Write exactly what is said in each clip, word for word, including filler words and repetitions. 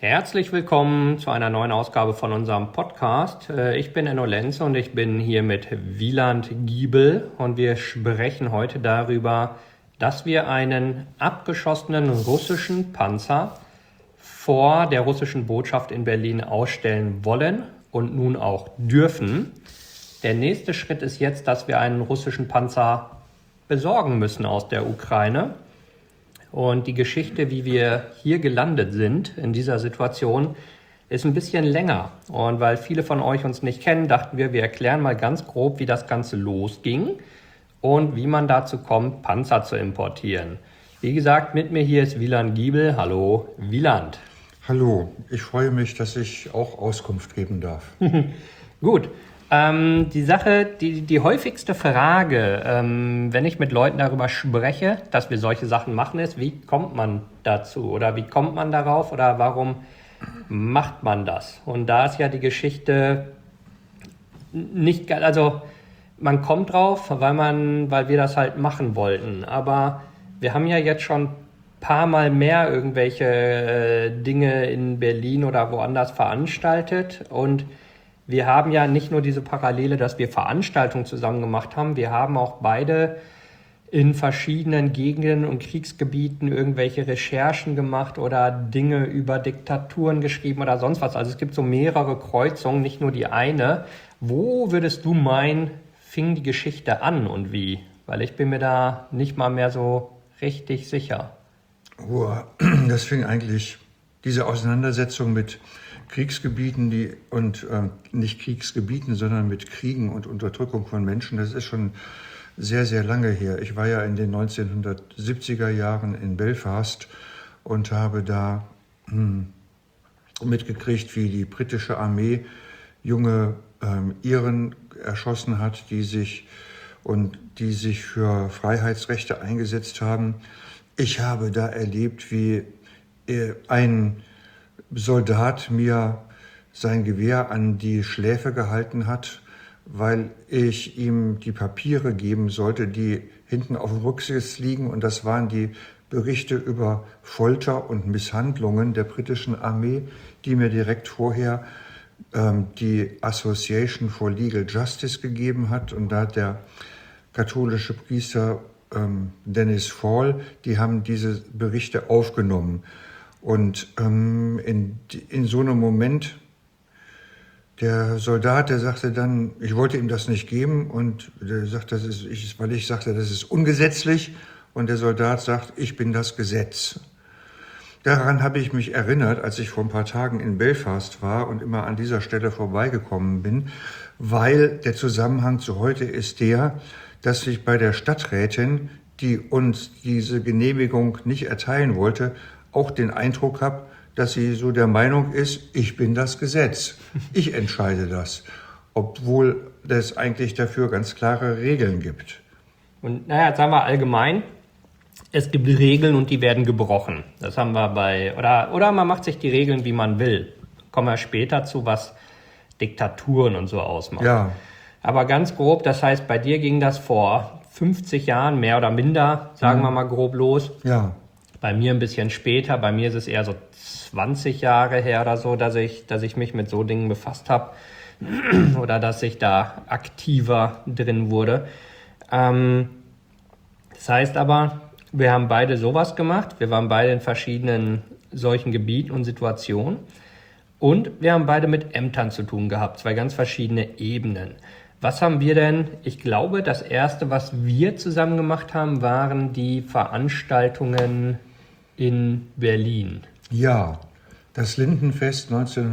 Herzlich willkommen zu einer neuen Ausgabe von unserem Podcast. Ich bin Enno Lenze und ich bin hier mit Wieland Giebel und wir sprechen heute darüber, dass wir einen abgeschossenen russischen Panzer vor der russischen Botschaft in Berlin ausstellen wollen und nun auch dürfen. Der nächste Schritt ist jetzt, dass wir einen russischen Panzer besorgen müssen aus der Ukraine. Und die Geschichte, wie wir hier gelandet sind in dieser Situation, ist ein bisschen länger. Und weil viele von euch uns nicht kennen, dachten wir, wir erklären mal ganz grob, wie das Ganze losging und wie man dazu kommt, Panzer zu importieren. Wie gesagt, mit mir hier ist Wieland Giebel. Hallo, Wieland. Hallo, ich freue mich, dass ich auch Auskunft geben darf. Gut. Ähm, die Sache, die, die häufigste Frage, ähm, wenn ich mit Leuten darüber spreche, dass wir solche Sachen machen, ist, wie kommt man dazu oder wie kommt man darauf oder warum macht man das? Und da ist ja die Geschichte nicht, also man kommt drauf, weil man, weil wir das halt machen wollten. Aber wir haben ja jetzt schon ein paar Mal mehr irgendwelche äh, Dinge in Berlin oder woanders veranstaltet und wir haben ja nicht nur diese Parallele, dass wir Veranstaltungen zusammen gemacht haben, wir haben auch beide in verschiedenen Gegenden und Kriegsgebieten irgendwelche Recherchen gemacht oder Dinge über Diktaturen geschrieben oder sonst was. Also es gibt so mehrere Kreuzungen, nicht nur die eine. Wo würdest du meinen, fing die Geschichte an und wie? Weil ich bin mir da nicht mal mehr so richtig sicher. Oh, das fing eigentlich, diese Auseinandersetzung mit Kriegsgebieten die, und äh, nicht Kriegsgebieten, sondern mit Kriegen und Unterdrückung von Menschen, das ist schon sehr, sehr lange her. Ich war ja in den neunzehnhundertsiebziger Jahren in Belfast und habe da hm, mitgekriegt, wie die britische Armee junge ähm, Iren erschossen hat, die sich und die sich für Freiheitsrechte eingesetzt haben. Ich habe da erlebt, wie äh, ein Soldat mir sein Gewehr an die Schläfe gehalten hat, weil ich ihm die Papiere geben sollte, die hinten auf dem Rücksitz liegen. Und das waren die Berichte über Folter und Misshandlungen der britischen Armee, die mir direkt vorher ähm, die Association for Legal Justice gegeben hat. Und da hat der katholische Priester ähm, Dennis Fall, die haben diese Berichte aufgenommen. Und ähm, in, in so einem Moment, der Soldat, der sagte dann, ich wollte ihm das nicht geben und der sagt, das ist, ich, weil ich sagte, das ist ungesetzlich und der Soldat sagt, ich bin das Gesetz. Daran habe ich mich erinnert, als ich vor ein paar Tagen in Belfast war und immer an dieser Stelle vorbeigekommen bin, weil der Zusammenhang zu heute ist der, dass ich bei der Stadträtin, die uns diese Genehmigung nicht erteilen wollte, auch den Eindruck habe, dass sie so der Meinung ist, ich bin das Gesetz, ich entscheide das, obwohl es eigentlich dafür ganz klare Regeln gibt. Und naja, jetzt sagen wir allgemein, es gibt Regeln und die werden gebrochen. Das haben wir bei, oder, oder man macht sich die Regeln, wie man will. Kommen wir später zu, was Diktaturen und so ausmachen. Ja. Aber ganz grob, das heißt, bei dir ging das vor fünfzig Jahren, mehr oder minder, sagen mhm. wir mal grob los. Ja. Bei mir ein bisschen später, bei mir ist es eher so zwanzig Jahre her oder so, dass ich, dass ich mich mit so Dingen befasst habe oder dass ich da aktiver drin wurde. Ähm, das heißt aber, wir haben beide sowas gemacht, wir waren beide in verschiedenen solchen Gebieten und Situationen und wir haben beide mit Ämtern zu tun gehabt, zwei ganz verschiedene Ebenen. Was haben wir denn? Ich glaube, das erste, was wir zusammen gemacht haben, waren die Veranstaltungen in Berlin. Ja, das Lindenfest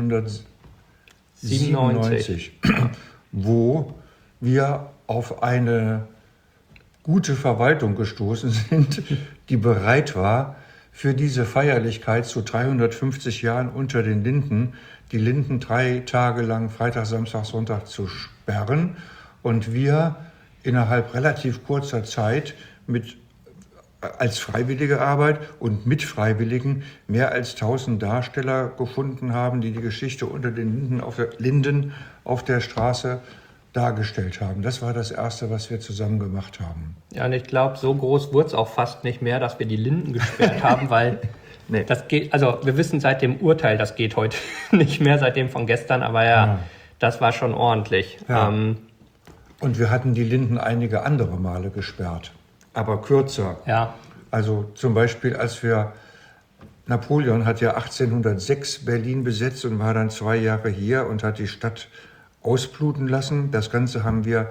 neunzehnhundertsiebenundneunzig, wo wir auf eine gute Verwaltung gestoßen sind, die bereit war, für diese Feierlichkeit zu dreihundertfünfzig Jahren unter den Linden, die Linden drei Tage lang, Freitag, Samstag, Sonntag zu sperren und wir innerhalb relativ kurzer Zeit mit als freiwillige Arbeit und mit Freiwilligen mehr als tausend Darsteller gefunden haben, die die Geschichte unter den Linden auf der, Linden auf der Straße dargestellt haben. Das war das Erste, was wir zusammen gemacht haben. Ja, und ich glaube, so groß wurde es auch fast nicht mehr, dass wir die Linden gesperrt haben, weil Nee. Das geht, also wir wissen seit dem Urteil, das geht heute nicht mehr, seit dem von gestern, aber ja, ja. das war schon ordentlich. Ja. Ähm, Und wir hatten die Linden einige andere Male gesperrt, aber kürzer. Ja. Also zum Beispiel, als wir, Napoleon hat ja achtzehnhundertsechs Berlin besetzt und war dann zwei Jahre hier und hat die Stadt ausbluten lassen. Das Ganze haben wir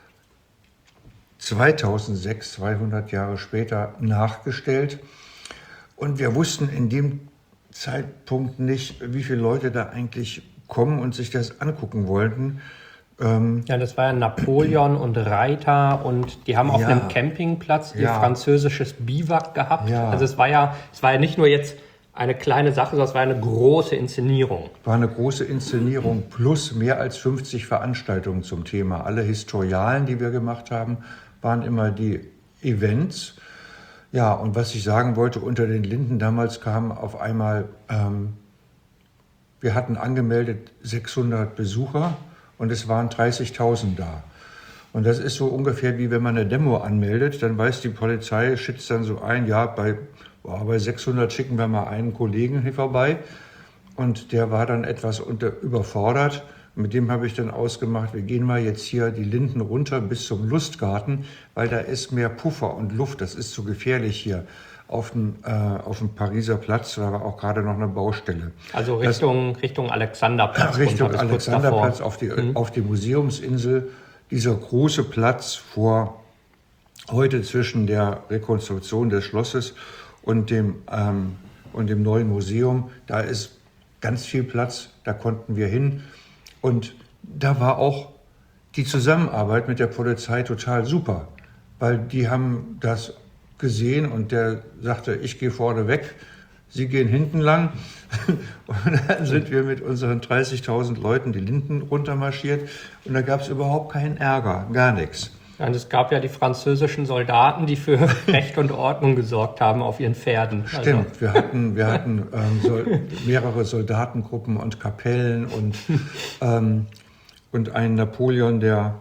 zweitausendsechs, zweihundert Jahre später, nachgestellt. Und wir wussten in dem Zeitpunkt nicht, wie viele Leute da eigentlich kommen und sich das angucken wollten. Ähm ja, das war ja Napoleon und Reiter und die haben auf ja. einem Campingplatz ihr ja. französisches Biwak gehabt. Ja. Also es war ja, es war ja nicht nur jetzt eine kleine Sache, sondern es war eine große Inszenierung. War eine große Inszenierung plus mehr als fünfzig Veranstaltungen zum Thema. Alle Historialen, die wir gemacht haben, waren immer die Events. Ja, und was ich sagen wollte, unter den Linden damals kam auf einmal, ähm, wir hatten angemeldet sechshundert Besucher und es waren dreißigtausend da. Und das ist so ungefähr wie wenn man eine Demo anmeldet, dann weiß die Polizei, schätzt dann so ein, ja, bei, boah, bei sechshundert schicken wir mal einen Kollegen hier vorbei. Und der war dann etwas unter, überfordert. Mit dem habe ich dann ausgemacht, wir gehen mal jetzt hier die Linden runter bis zum Lustgarten, weil da ist mehr Puffer und Luft, das ist zu gefährlich hier auf dem, äh, auf dem Pariser Platz, da war auch gerade noch eine Baustelle. Also Richtung, das, Richtung Alexanderplatz. Richtung runter, Alexanderplatz auf die, mhm. auf die Museumsinsel, dieser große Platz vor, heute zwischen der Rekonstruktion des Schlosses und dem, ähm, und dem neuen Museum, da ist ganz viel Platz, da konnten wir hin. Und da war auch die Zusammenarbeit mit der Polizei total super, weil die haben das gesehen und der sagte, ich gehe vorne weg, Sie gehen hinten lang. Und dann sind wir mit unseren dreißigtausend Leuten die Linden runtermarschiert und da gab es überhaupt keinen Ärger, gar nichts. Und es gab ja die französischen Soldaten, die für Recht und Ordnung gesorgt haben auf ihren Pferden. Stimmt, also. wir hatten, wir hatten ähm, so mehrere Soldatengruppen und Kapellen und, ähm, und einen Napoleon, der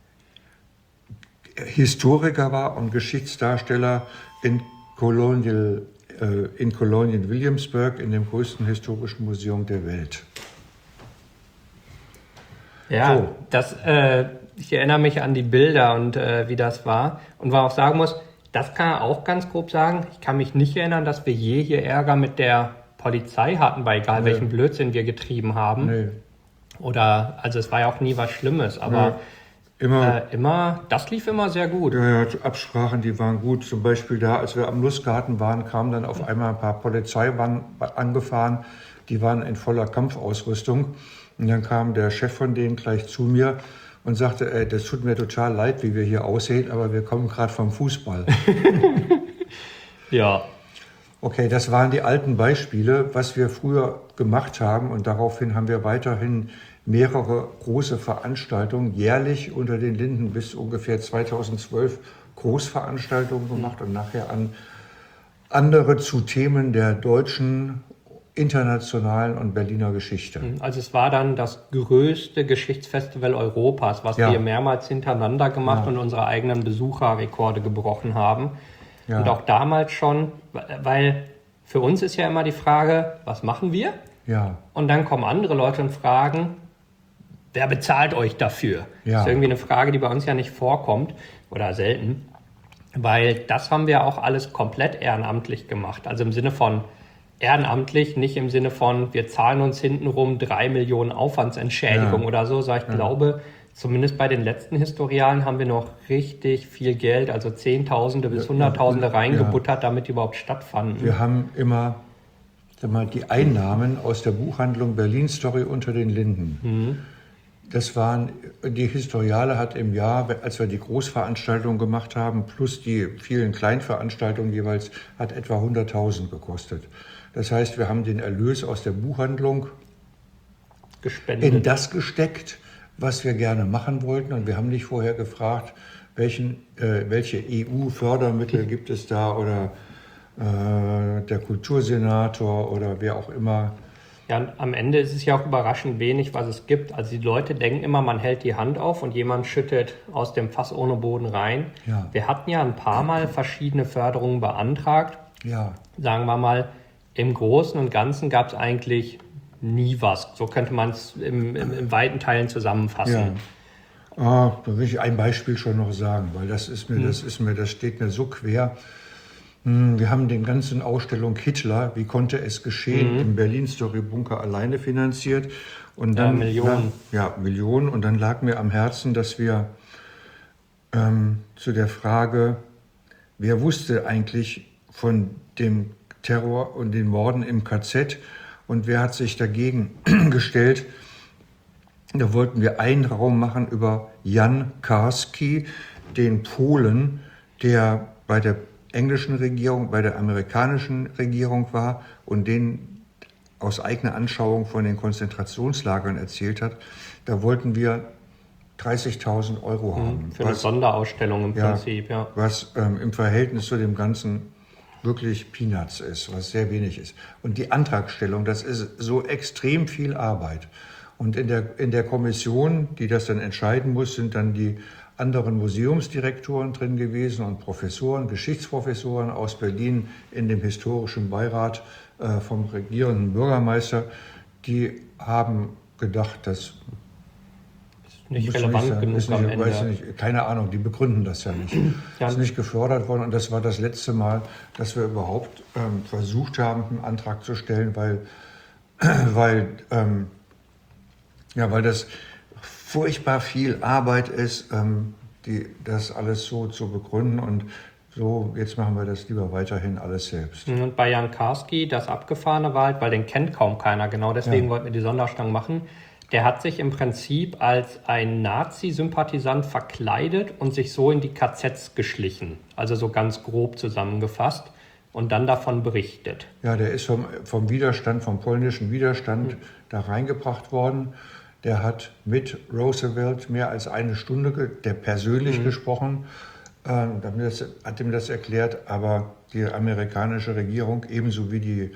Historiker war und Geschichtsdarsteller in Colonial, äh, in Colonial Williamsburg, in dem größten historischen Museum der Welt. Ja, so. das... Äh, Ich erinnere mich an die Bilder und äh, wie das war. Und was ich auch sagen muss, das kann er auch ganz grob sagen. Ich kann mich nicht erinnern, dass wir je hier Ärger mit der Polizei hatten, bei egal nee. welchen Blödsinn wir getrieben haben. Nee. Oder, also es war ja auch nie was Schlimmes, aber nee. immer, äh, immer, das lief immer sehr gut. Ja, ja, Absprachen, die waren gut. Zum Beispiel da, als wir am Lustgarten waren, kamen dann auf einmal ein paar Polizeiwagen angefahren. Die waren in voller Kampfausrüstung. Und dann kam der Chef von denen gleich zu mir und sagte, ey, das tut mir total leid, wie wir hier aussehen, aber wir kommen gerade vom Fußball. Ja. Okay, das waren die alten Beispiele, was wir früher gemacht haben und daraufhin haben wir weiterhin mehrere große Veranstaltungen, jährlich unter den Linden bis ungefähr zweitausendzwölf Großveranstaltungen gemacht und nachher an andere zu Themen der deutschen, internationalen und Berliner Geschichte. Also es war dann das größte Geschichtsfestival Europas, was ja. wir mehrmals hintereinander gemacht ja. und unsere eigenen Besucherrekorde gebrochen haben. Ja. Und auch damals schon, weil für uns ist ja immer die Frage, was machen wir? Ja. Und dann kommen andere Leute und fragen, wer bezahlt euch dafür? Ja. Das ist irgendwie eine Frage, die bei uns ja nicht vorkommt oder selten, weil das haben wir auch alles komplett ehrenamtlich gemacht. Also im Sinne von ehrenamtlich, nicht im Sinne von, wir zahlen uns hintenrum drei Millionen Aufwandsentschädigung ja. oder so, sondern ich ja. glaube, zumindest bei den letzten Historialen haben wir noch richtig viel Geld, also Zehntausende bis Hunderttausende reingebuttert, ja. damit die überhaupt stattfanden. Wir haben immer sag mal, die Einnahmen aus der Buchhandlung Berlin Story unter den Linden. Mhm. Das waren, die Historiale hat im Jahr, als wir die Großveranstaltungen gemacht haben, plus die vielen Kleinveranstaltungen jeweils, hat etwa hunderttausend gekostet. Das heißt, wir haben den Erlös aus der Buchhandlung gespendet. In das gesteckt, was wir gerne machen wollten. Und wir haben nicht vorher gefragt, welchen, äh, welche E U-Fördermittel gibt es da oder äh, der Kultursenator oder wer auch immer. Ja, und am Ende ist es ja auch überraschend wenig, was es gibt. Also die Leute denken immer, man hält die Hand auf und jemand schüttet aus dem Fass ohne Boden rein. Ja. Wir hatten ja ein paar Mal verschiedene Förderungen beantragt. Ja. Sagen wir mal, im Großen und Ganzen gab es eigentlich nie was. So könnte man es im, im, im weiten Teilen zusammenfassen. Ja. Ah, da will ich ein Beispiel schon noch sagen, weil das ist mir, Hm. das ist mir, das steht mir so quer. Hm, Wir haben den ganzen Ausstellung Hitler, wie konnte es geschehen, Mhm. im Berlin Story Bunker alleine finanziert. Und dann, Ja, Millionen. Ja, Millionen. Und dann lag mir am Herzen, dass wir ähm, zu der Frage, wer wusste eigentlich von dem Terror und den Morden im K Z und wer hat sich dagegen gestellt. Da wollten wir einen Raum machen über Jan Karski, den Polen, der bei der englischen Regierung, bei der amerikanischen Regierung war und den aus eigener Anschauung von den Konzentrationslagern erzählt hat. Da wollten wir dreißigtausend Euro haben. Für eine was, Sonderausstellung im ja, Prinzip, ja. was ähm, im Verhältnis zu dem Ganzen wirklich Peanuts ist, was sehr wenig ist. Und die Antragstellung, das ist so extrem viel Arbeit. Und in der, in der Kommission, die das dann entscheiden muss, sind dann die anderen Museumsdirektoren drin gewesen und Professoren, Geschichtsprofessoren aus Berlin in dem historischen Beirat äh, vom regierenden Bürgermeister. Die haben gedacht, das Nicht muss relevant nicht sein, genug ist am nicht, Ende. weiß ich nicht, keine Ahnung, die begründen das ja nicht. Ja. Ist nicht gefördert worden und das war das letzte Mal, dass wir überhaupt ähm, versucht haben, einen Antrag zu stellen, weil, weil, ähm, ja, weil das furchtbar viel Arbeit ist, ähm, die, das alles so zu begründen und so, jetzt machen wir das lieber weiterhin alles selbst. Und bei Jan Karski, das Abgefahrene war halt, weil den kennt kaum keiner, genau deswegen Ja. wollten wir die Sonderausstellung machen. Der hat sich im Prinzip als ein Nazi-Sympathisant verkleidet und sich so in die K Zs geschlichen. Also so ganz grob zusammengefasst und dann davon berichtet. Ja, der ist vom, vom Widerstand, vom polnischen Widerstand da reingebracht worden. Der hat mit Roosevelt mehr als eine Stunde, ge- der persönlich Mhm. gesprochen, äh, hat, mir das, hat ihm das erklärt, aber die amerikanische Regierung, ebenso wie die,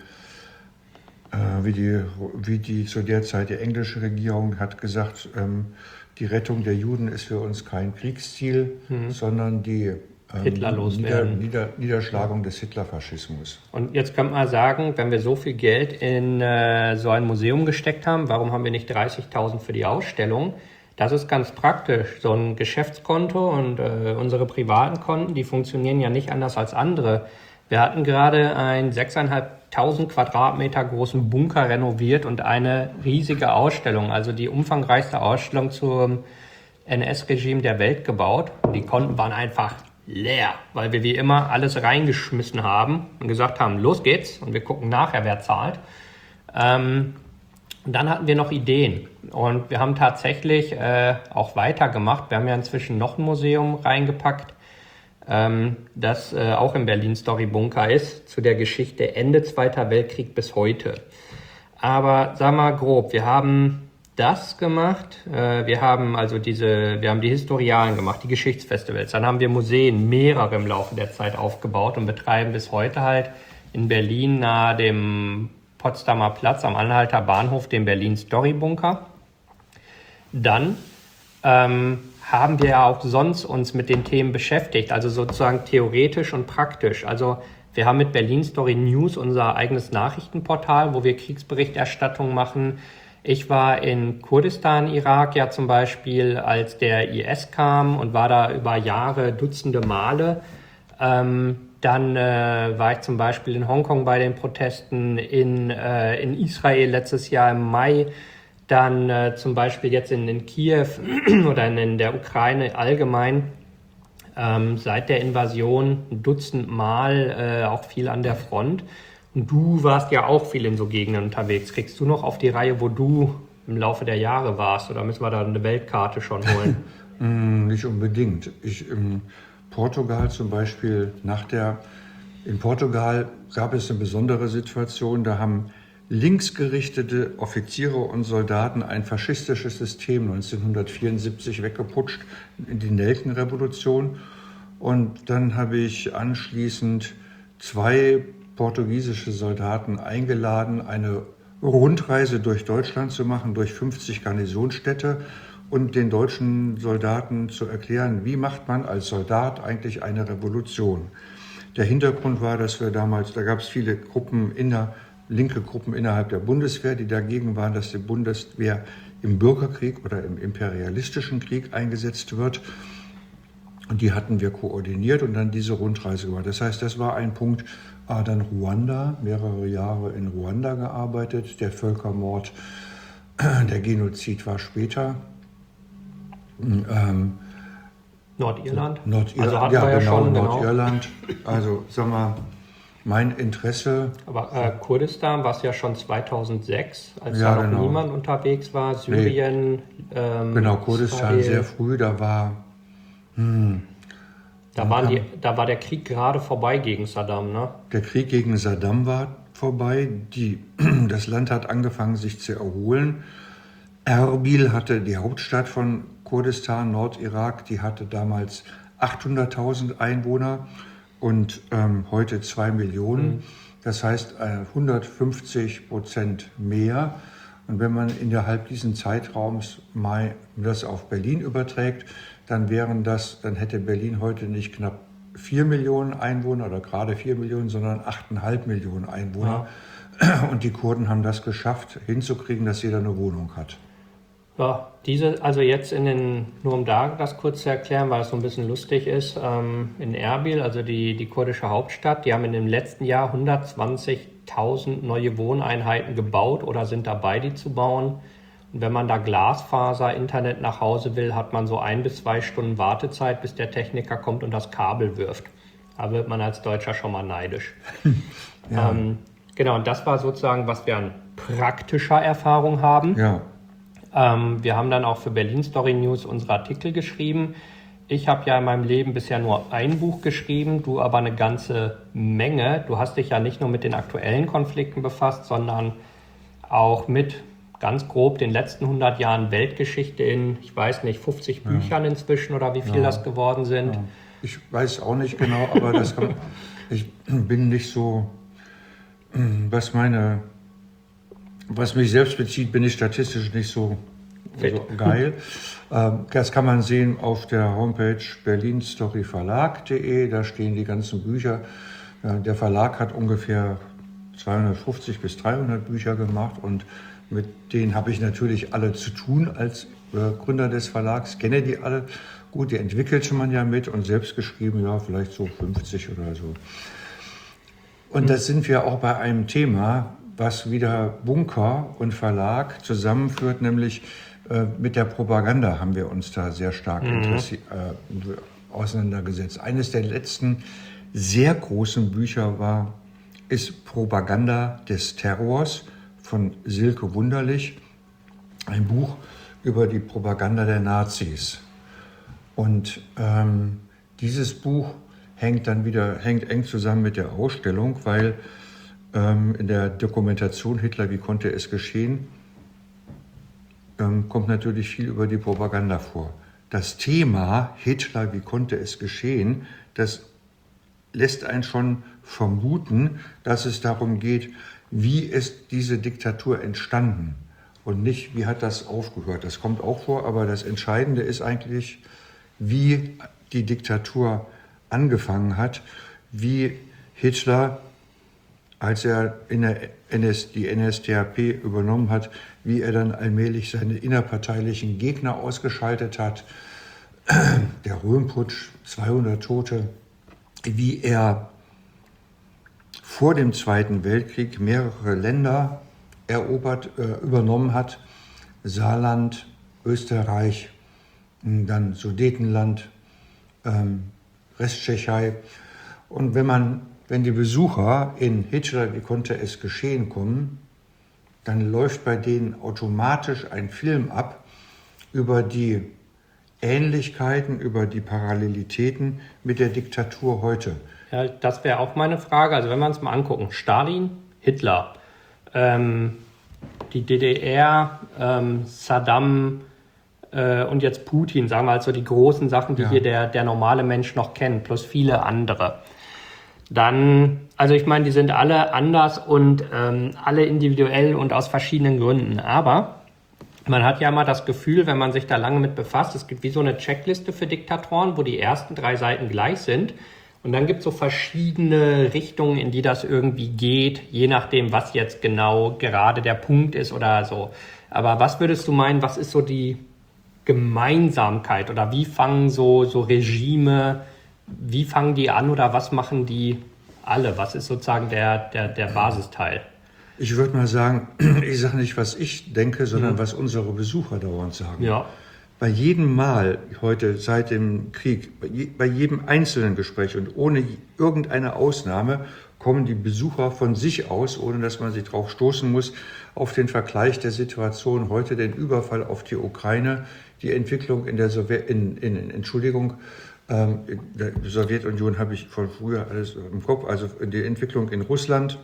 äh, wie die, wie die zu der Zeit die englische Regierung, hat gesagt, ähm, die Rettung der Juden ist für uns kein Kriegsziel, sondern die ähm, Hitler loswerden. Nieder, Nieder, Niederschlagung des Hitlerfaschismus. Und jetzt könnte man sagen, wenn wir so viel Geld in äh, so ein Museum gesteckt haben, warum haben wir nicht dreißigtausend für die Ausstellung? Das ist ganz praktisch. So ein Geschäftskonto und äh, unsere privaten Konten, die funktionieren ja nicht anders als andere. Wir hatten gerade einen sechstausendfünfhundert Quadratmeter großen Bunker renoviert und eine riesige Ausstellung, also die umfangreichste Ausstellung zum N S-Regime der Welt gebaut. Und die Konten waren einfach leer, weil wir wie immer alles reingeschmissen haben und gesagt haben, los geht's und wir gucken nachher, wer zahlt. Ähm, und dann hatten wir noch Ideen und wir haben tatsächlich äh, auch weitergemacht. Wir haben ja inzwischen noch ein Museum reingepackt, ähm, das äh, auch im Berlin Story Bunker ist, zu der Geschichte Ende Zweiter Weltkrieg bis heute. Aber sag mal grob, wir haben das gemacht, äh, wir haben also diese, wir haben die Historialen gemacht, die Geschichtsfestivals, dann haben wir Museen, mehrere im Laufe der Zeit aufgebaut und betreiben bis heute halt in Berlin nahe dem Potsdamer Platz am Anhalter Bahnhof den Berlin Story Bunker. Dann ähm, haben wir ja auch sonst uns mit den Themen beschäftigt, also sozusagen theoretisch und praktisch. Also wir haben mit Berlin Story News unser eigenes Nachrichtenportal, wo wir Kriegsberichterstattung machen. Ich war in Kurdistan, Irak ja zum Beispiel, als der I S kam und war da über Jahre Dutzende Male. Ähm, dann äh, war ich zum Beispiel in Hongkong bei den Protesten, in, äh, in Israel letztes Jahr im Mai, dann äh, zum Beispiel jetzt in, in Kiew oder in, in der Ukraine allgemein. Ähm, seit der Invasion ein Dutzend Mal, äh, auch viel an der Front. Und du warst ja auch viel in so Gegenden unterwegs. Kriegst du noch auf die Reihe, wo du im Laufe der Jahre warst? Oder müssen wir da eine Weltkarte schon holen? Mm, Nicht unbedingt. Ich, in Portugal zum Beispiel, nach der, in Portugal gab es eine besondere Situation, da haben linksgerichtete Offiziere und Soldaten ein faschistisches System neunzehnhundertvierundsiebzig weggeputscht, in die Nelkenrevolution. Und dann habe ich anschließend zwei portugiesische Soldaten eingeladen, eine Rundreise durch Deutschland zu machen, durch fünfzig Garnisonsstädte und den deutschen Soldaten zu erklären, wie macht man als Soldat eigentlich eine Revolution. Der Hintergrund war, dass wir damals, da gab es viele Gruppen in der linke Gruppen innerhalb der Bundeswehr, die dagegen waren, dass die Bundeswehr im Bürgerkrieg oder im imperialistischen Krieg eingesetzt wird. Und die hatten wir koordiniert und dann diese Rundreise gemacht. Das heißt, das war ein Punkt. Ah, dann Ruanda, mehrere Jahre in Ruanda gearbeitet. Der Völkermord, der Genozid war später. Ähm, Nordirland? Nordirland, also ja, wir ja genau, schon, Nordirland. Genau. Also, sag mal, mein Interesse. Aber äh, Kurdistan war es ja schon zweitausendsechs, als ja, da noch genau. niemand unterwegs war. Syrien. Nee. Ähm, genau, Kurdistan Israel. sehr früh, da war. Hm, da, waren die, da war der Krieg gerade vorbei gegen Saddam, ne? Der Krieg gegen Saddam war vorbei. Die, das Land hat angefangen, sich zu erholen. Erbil hatte die Hauptstadt von Kurdistan, Nordirak, die hatte damals achthunderttausend Einwohner und ähm, heute zwei Millionen. Mhm. Das heißt äh, hundertfünfzig Prozent mehr. Und wenn man innerhalb dieses Zeitraums mal das auf Berlin überträgt, dann wären das, dann hätte Berlin heute nicht knapp vier Millionen Einwohner oder gerade vier Millionen, sondern acht Komma fünf Millionen Einwohner. Ja. Und die Kurden haben das geschafft, hinzukriegen, dass jeder eine Wohnung hat. Ja, diese, also jetzt in den, nur um da das kurz zu erklären, weil es so ein bisschen lustig ist, ähm, in Erbil, also die, die kurdische Hauptstadt, die haben in dem letzten Jahr hundertzwanzigtausend neue Wohneinheiten gebaut oder sind dabei, die zu bauen. Und wenn man da Glasfaser, Internet nach Hause will, hat man so ein bis zwei Stunden Wartezeit, bis der Techniker kommt und das Kabel wirft. Da wird man als Deutscher schon mal neidisch. Ja. Ähm, genau, und das war sozusagen, was wir an praktischer Erfahrung haben. Ja. Ähm, wir haben dann auch für Berlin Story News unsere Artikel geschrieben. Ich habe ja in meinem Leben bisher nur ein Buch geschrieben, du aber eine ganze Menge. Du hast dich ja nicht nur mit den aktuellen Konflikten befasst, sondern auch mit, ganz grob, den letzten hundert Jahren Weltgeschichte in, ich weiß nicht, fünfzig ja. Büchern inzwischen oder wie viel ja. das geworden sind. Ja. Ich weiß auch nicht genau, aber das kann, ich bin nicht so, was meine... Was mich selbst bezieht, bin ich statistisch nicht so, so geil. Das kann man sehen auf der Homepage berlin story verlag punkt de. Da stehen die ganzen Bücher. Der Verlag hat ungefähr zweihundertfünfzig bis dreihundert Bücher gemacht und mit denen habe ich natürlich alle zu tun als Gründer des Verlags. Kenne die alle gut, die entwickelt man ja mit und selbst geschrieben, ja, vielleicht so fünfzig oder so. Und das sind wir auch bei einem Thema, was wieder Bunker und Verlag zusammenführt, nämlich äh, mit der Propaganda haben wir uns da sehr stark mhm. interessi- äh, auseinandergesetzt. Eines der letzten sehr großen Bücher war, ist Propaganda des Terrors von Silke Wunderlich, ein Buch über die Propaganda der Nazis. Und ähm, dieses Buch hängt dann wieder, hängt eng zusammen mit der Ausstellung, weil in der Dokumentation Hitler, wie konnte es geschehen, kommt natürlich viel über die Propaganda vor. Das Thema Hitler, wie konnte es geschehen, das lässt einen schon vermuten, dass es darum geht, wie ist diese Diktatur entstanden und nicht, wie hat das aufgehört. Das kommt auch vor, aber das Entscheidende ist eigentlich, wie die Diktatur angefangen hat, wie Hitler, als er in der N S, die N S D A P übernommen hat, wie er dann allmählich seine innerparteilichen Gegner ausgeschaltet hat. Der Röhmputsch, zweihundert Tote, wie er vor dem Zweiten Weltkrieg mehrere Länder erobert, äh, übernommen hat. Saarland, Österreich, dann Sudetenland, ähm, Resttschechei. Und wenn man Wenn die Besucher in Hitler, wie konnte es geschehen, kommen, dann läuft bei denen automatisch ein Film ab über die Ähnlichkeiten, über die Parallelitäten mit der Diktatur heute. Ja, das wäre auch meine Frage. Also wenn wir uns mal angucken, Stalin, Hitler, ähm, die D D R, ähm, Saddam äh, und jetzt Putin, sagen wir also die großen Sachen, die ja. hier der, der normale Mensch noch kennt, plus viele andere. Dann, also ich meine, die sind alle anders und ähm, alle individuell und aus verschiedenen Gründen. Aber man hat ja mal das Gefühl, wenn man sich da lange mit befasst, es gibt wie so eine Checkliste für Diktatoren, wo die ersten drei Seiten gleich sind Und dann gibt es so verschiedene Richtungen, in die das irgendwie geht, je nachdem, was jetzt genau gerade der Punkt ist oder so. Aber was würdest du meinen, was ist so die Gemeinsamkeit oder wie fangen so, so Regime, wie fangen die an oder was machen die alle? Was ist sozusagen der, der, der Basisteil? Ich würde mal sagen, ich sage nicht, was ich denke, sondern mhm. was unsere Besucher dauernd sagen. Ja. Bei jedem Mal heute seit dem Krieg, bei, je, bei jedem einzelnen Gespräch und ohne irgendeine Ausnahme kommen die Besucher von sich aus, ohne dass man sie drauf stoßen muss, auf den Vergleich der Situation heute, den Überfall auf die Ukraine, die Entwicklung in der Sowjet, in, in, in Entschuldigung, ähm, in der Sowjetunion habe ich von früher alles im Kopf, also die Entwicklung in Russland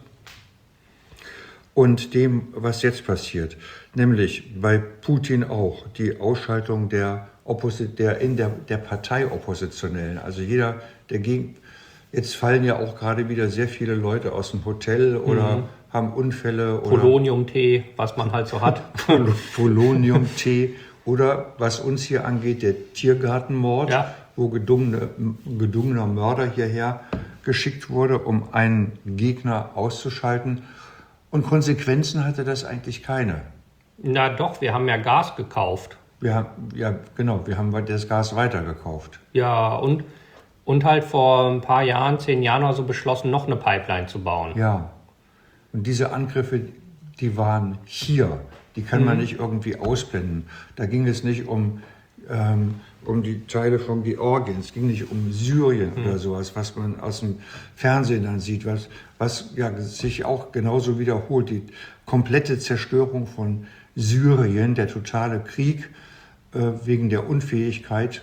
und dem, was jetzt passiert, nämlich bei Putin auch die Ausschaltung der, Opposit der in der, der Partei-Oppositionellen, also jeder, der gegen, jetzt fallen ja auch gerade wieder sehr viele Leute aus dem Hotel oder mhm. haben Unfälle. Polonium-Tee, was man halt so hat. Polonium-Tee oder was uns hier angeht, der Tiergartenmord, ja. wo gedungene, gedungener Mörder hierher geschickt wurde, um einen Gegner auszuschalten. Und Konsequenzen hatte das eigentlich keine. Na doch, wir haben ja Gas gekauft. Wir haben, ja, genau, wir haben das Gas weitergekauft. Ja, und, und halt vor ein paar Jahren, zehn Jahren oder so beschlossen, noch eine Pipeline zu bauen. Ja, und diese Angriffe, die waren hier. Die kann mhm. man nicht irgendwie ausblenden. Da ging es nicht um, ähm, um die Teile von Georgien, es ging nicht um Syrien mhm. oder sowas, was man aus dem Fernsehen dann sieht, was, was ja, sich auch genauso wiederholt. Die komplette Zerstörung von Syrien, der totale Krieg äh, wegen der Unfähigkeit,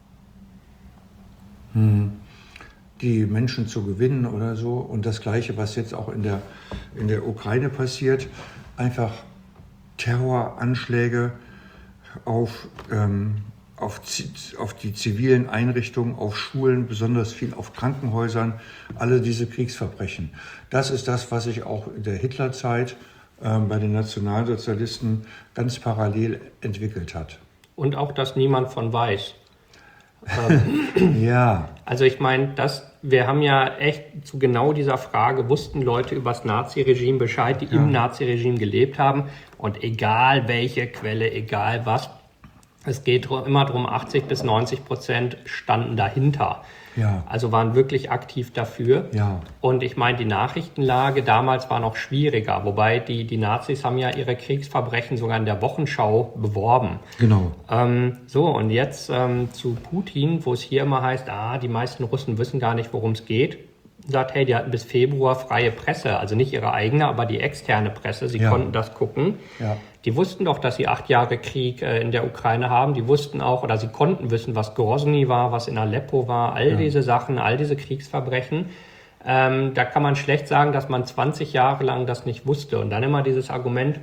hm, die Menschen zu gewinnen oder so. Und das Gleiche, was jetzt auch in der, in der Ukraine passiert, einfach Terroranschläge auf, ähm, auf, auf die zivilen Einrichtungen, auf Schulen, besonders viel auf Krankenhäusern, alle diese Kriegsverbrechen. Das ist das, was sich auch in der Hitlerzeit äh, bei den Nationalsozialisten ganz parallel entwickelt hat. Und auch, dass niemand von weiß. ähm, ja. Also ich meine, das, wir haben ja echt zu genau dieser Frage, wussten Leute über das Naziregime Bescheid, die ja. im Naziregime gelebt haben. Und egal welche Quelle, egal was, es geht immer darum, achtzig bis neunzig Prozent standen dahinter. Ja. Also waren wirklich aktiv dafür. Ja. Und ich meine, die Nachrichtenlage damals war noch schwieriger. Wobei die, die Nazis haben ja ihre Kriegsverbrechen sogar in der Wochenschau beworben. Genau. Ähm, so, und jetzt ähm, zu Putin, wo es hier immer heißt, ah, die meisten Russen wissen gar nicht, worum es geht. Sagt, hey, die hatten bis Februar freie Presse. Also nicht ihre eigene, aber die externe Presse. Sie ja. konnten das gucken. Ja. Die wussten doch, dass sie acht Jahre Krieg äh, in der Ukraine haben. Die wussten auch, oder sie konnten wissen, was Grozny war, was in Aleppo war, all ja. diese Sachen, all diese Kriegsverbrechen. Ähm, da kann man schlecht sagen, dass man zwanzig Jahre lang das nicht wusste. Und dann immer dieses Argument,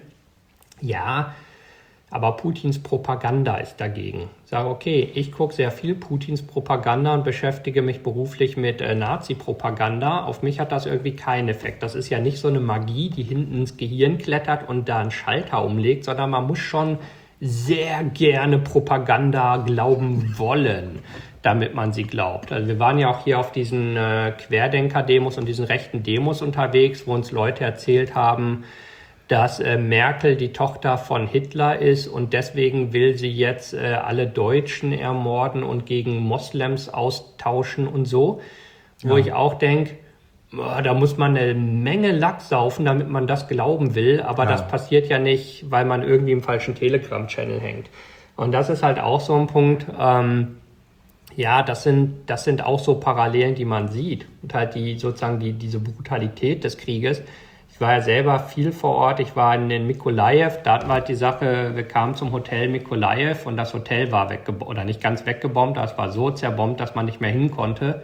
ja, aber Putins Propaganda ist dagegen. Ich sage, okay, ich gucke sehr viel Putins Propaganda und beschäftige mich beruflich mit äh, Nazi-Propaganda. Auf mich hat das irgendwie keinen Effekt. Das ist ja nicht so eine Magie, die hinten ins Gehirn klettert und da einen Schalter umlegt, sondern man muss schon sehr gerne Propaganda glauben wollen, damit man sie glaubt. Also wir waren ja auch hier auf diesen äh, Querdenker-Demos und diesen rechten Demos unterwegs, wo uns Leute erzählt haben, dass äh, Merkel die Tochter von Hitler ist und deswegen will sie jetzt äh, alle Deutschen ermorden und gegen Moslems austauschen und so. Wo ja. ich auch denke, oh, da muss man eine Menge Lack saufen, damit man das glauben will. Aber ja. das passiert ja nicht, weil man irgendwie im falschen Telegram-Channel hängt. Und das ist halt auch so ein Punkt, ähm, ja, das sind, das sind auch so Parallelen, die man sieht. Und halt die sozusagen die, diese Brutalität des Krieges. Ich war ja selber viel vor Ort. Ich war in, in Mikolajew. Da hatten wir halt die Sache, wir kamen zum Hotel Mikolajew und das Hotel war weggebombt, oder nicht ganz weggebombt, aber es war so zerbombt, dass man nicht mehr hin konnte.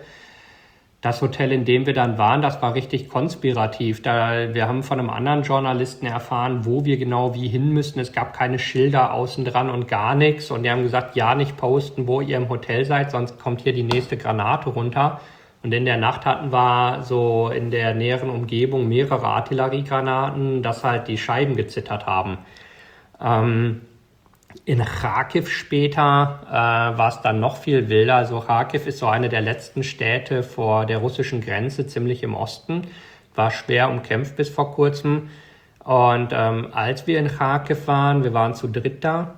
Das Hotel, in dem wir dann waren, das war richtig konspirativ. Da, wir haben von einem anderen Journalisten erfahren, wo wir genau wie hin müssten. Es gab keine Schilder außen dran und gar nichts. Und die haben gesagt, ja, nicht posten, wo ihr im Hotel seid, sonst kommt hier die nächste Granate runter. Und in der Nacht hatten wir so in der näheren Umgebung mehrere Artilleriegranaten, dass halt die Scheiben gezittert haben. Ähm, In Charkiw später äh, war es dann noch viel wilder. Also Charkiw ist so eine der letzten Städte vor der russischen Grenze, ziemlich im Osten. War schwer umkämpft bis vor kurzem. Und ähm, als wir in Charkiw waren, wir waren zu dritt da,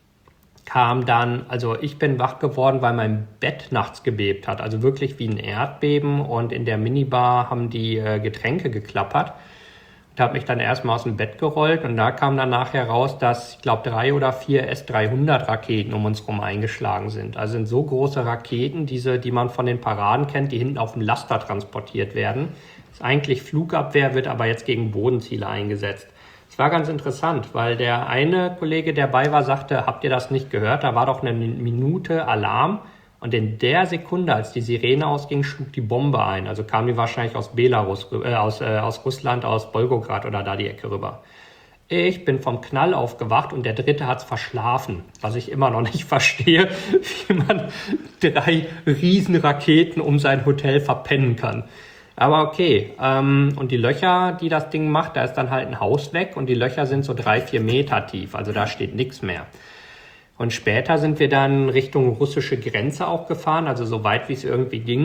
kam dann, also ich bin wach geworden, weil mein Bett nachts gebebt hat. Also wirklich wie ein Erdbeben. Und in der Minibar haben die äh, Getränke geklappert. Ich habe mich dann erstmal aus dem Bett gerollt und da kam dann nachher raus, dass, ich glaube, drei oder vier S dreihundert Raketen um uns herum eingeschlagen sind. Also sind so große Raketen, diese, die man von den Paraden kennt, die hinten auf dem Laster transportiert werden. Das ist eigentlich Flugabwehr, wird aber jetzt gegen Bodenziele eingesetzt. Es war ganz interessant, weil der eine Kollege, der bei war, sagte, habt ihr das nicht gehört? Da war doch eine Minute Alarm. Und in der Sekunde, als die Sirene ausging, schlug die Bombe ein. Also kam die wahrscheinlich aus Belarus, äh, aus, äh, aus Russland, aus Wolgograd oder da die Ecke rüber. Ich bin vom Knall aufgewacht und der Dritte hat's verschlafen. Was ich immer noch nicht verstehe, wie man drei Riesenraketen um sein Hotel verpennen kann. Aber okay, ähm, und die Löcher, die das Ding macht, da ist dann halt ein Haus weg und die Löcher sind so drei, vier Meter tief. Also da steht nichts mehr. Und später sind wir dann Richtung russische Grenze auch gefahren, also so weit wie es irgendwie ging.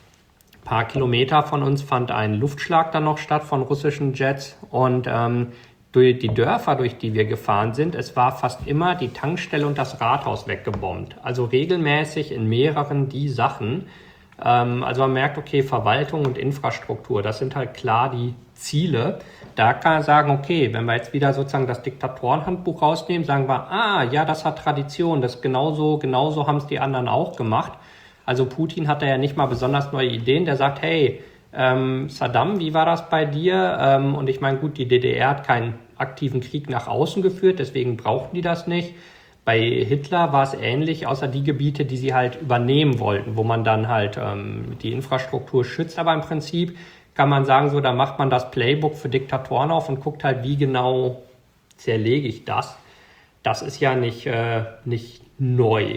Ein paar Kilometer von uns fand ein Luftschlag dann noch statt von russischen Jets. Und ähm, durch die Dörfer, durch die wir gefahren sind, es war fast immer die Tankstelle und das Rathaus weggebombt. Also regelmäßig in mehreren die Sachen. Ähm, also man merkt, okay, Verwaltung und Infrastruktur, das sind halt klar die Ziele. Da kann man sagen, okay, wenn wir jetzt wieder sozusagen das Diktatorenhandbuch rausnehmen, sagen wir, ah, ja, das hat Tradition, das genauso, genauso haben es die anderen auch gemacht. Also Putin hat da ja nicht mal besonders neue Ideen, der sagt, hey, ähm, Saddam, wie war das bei dir? Ähm, und ich meine, gut, die D D R hat keinen aktiven Krieg nach außen geführt, deswegen brauchten die das nicht. Bei Hitler war es ähnlich, außer die Gebiete, die sie halt übernehmen wollten, wo man dann halt ähm, die Infrastruktur schützt, aber im Prinzip kann man sagen, so, da macht man das Playbook für Diktatoren auf und guckt halt, wie genau zerlege ich das. Das ist ja nicht, äh, nicht neu.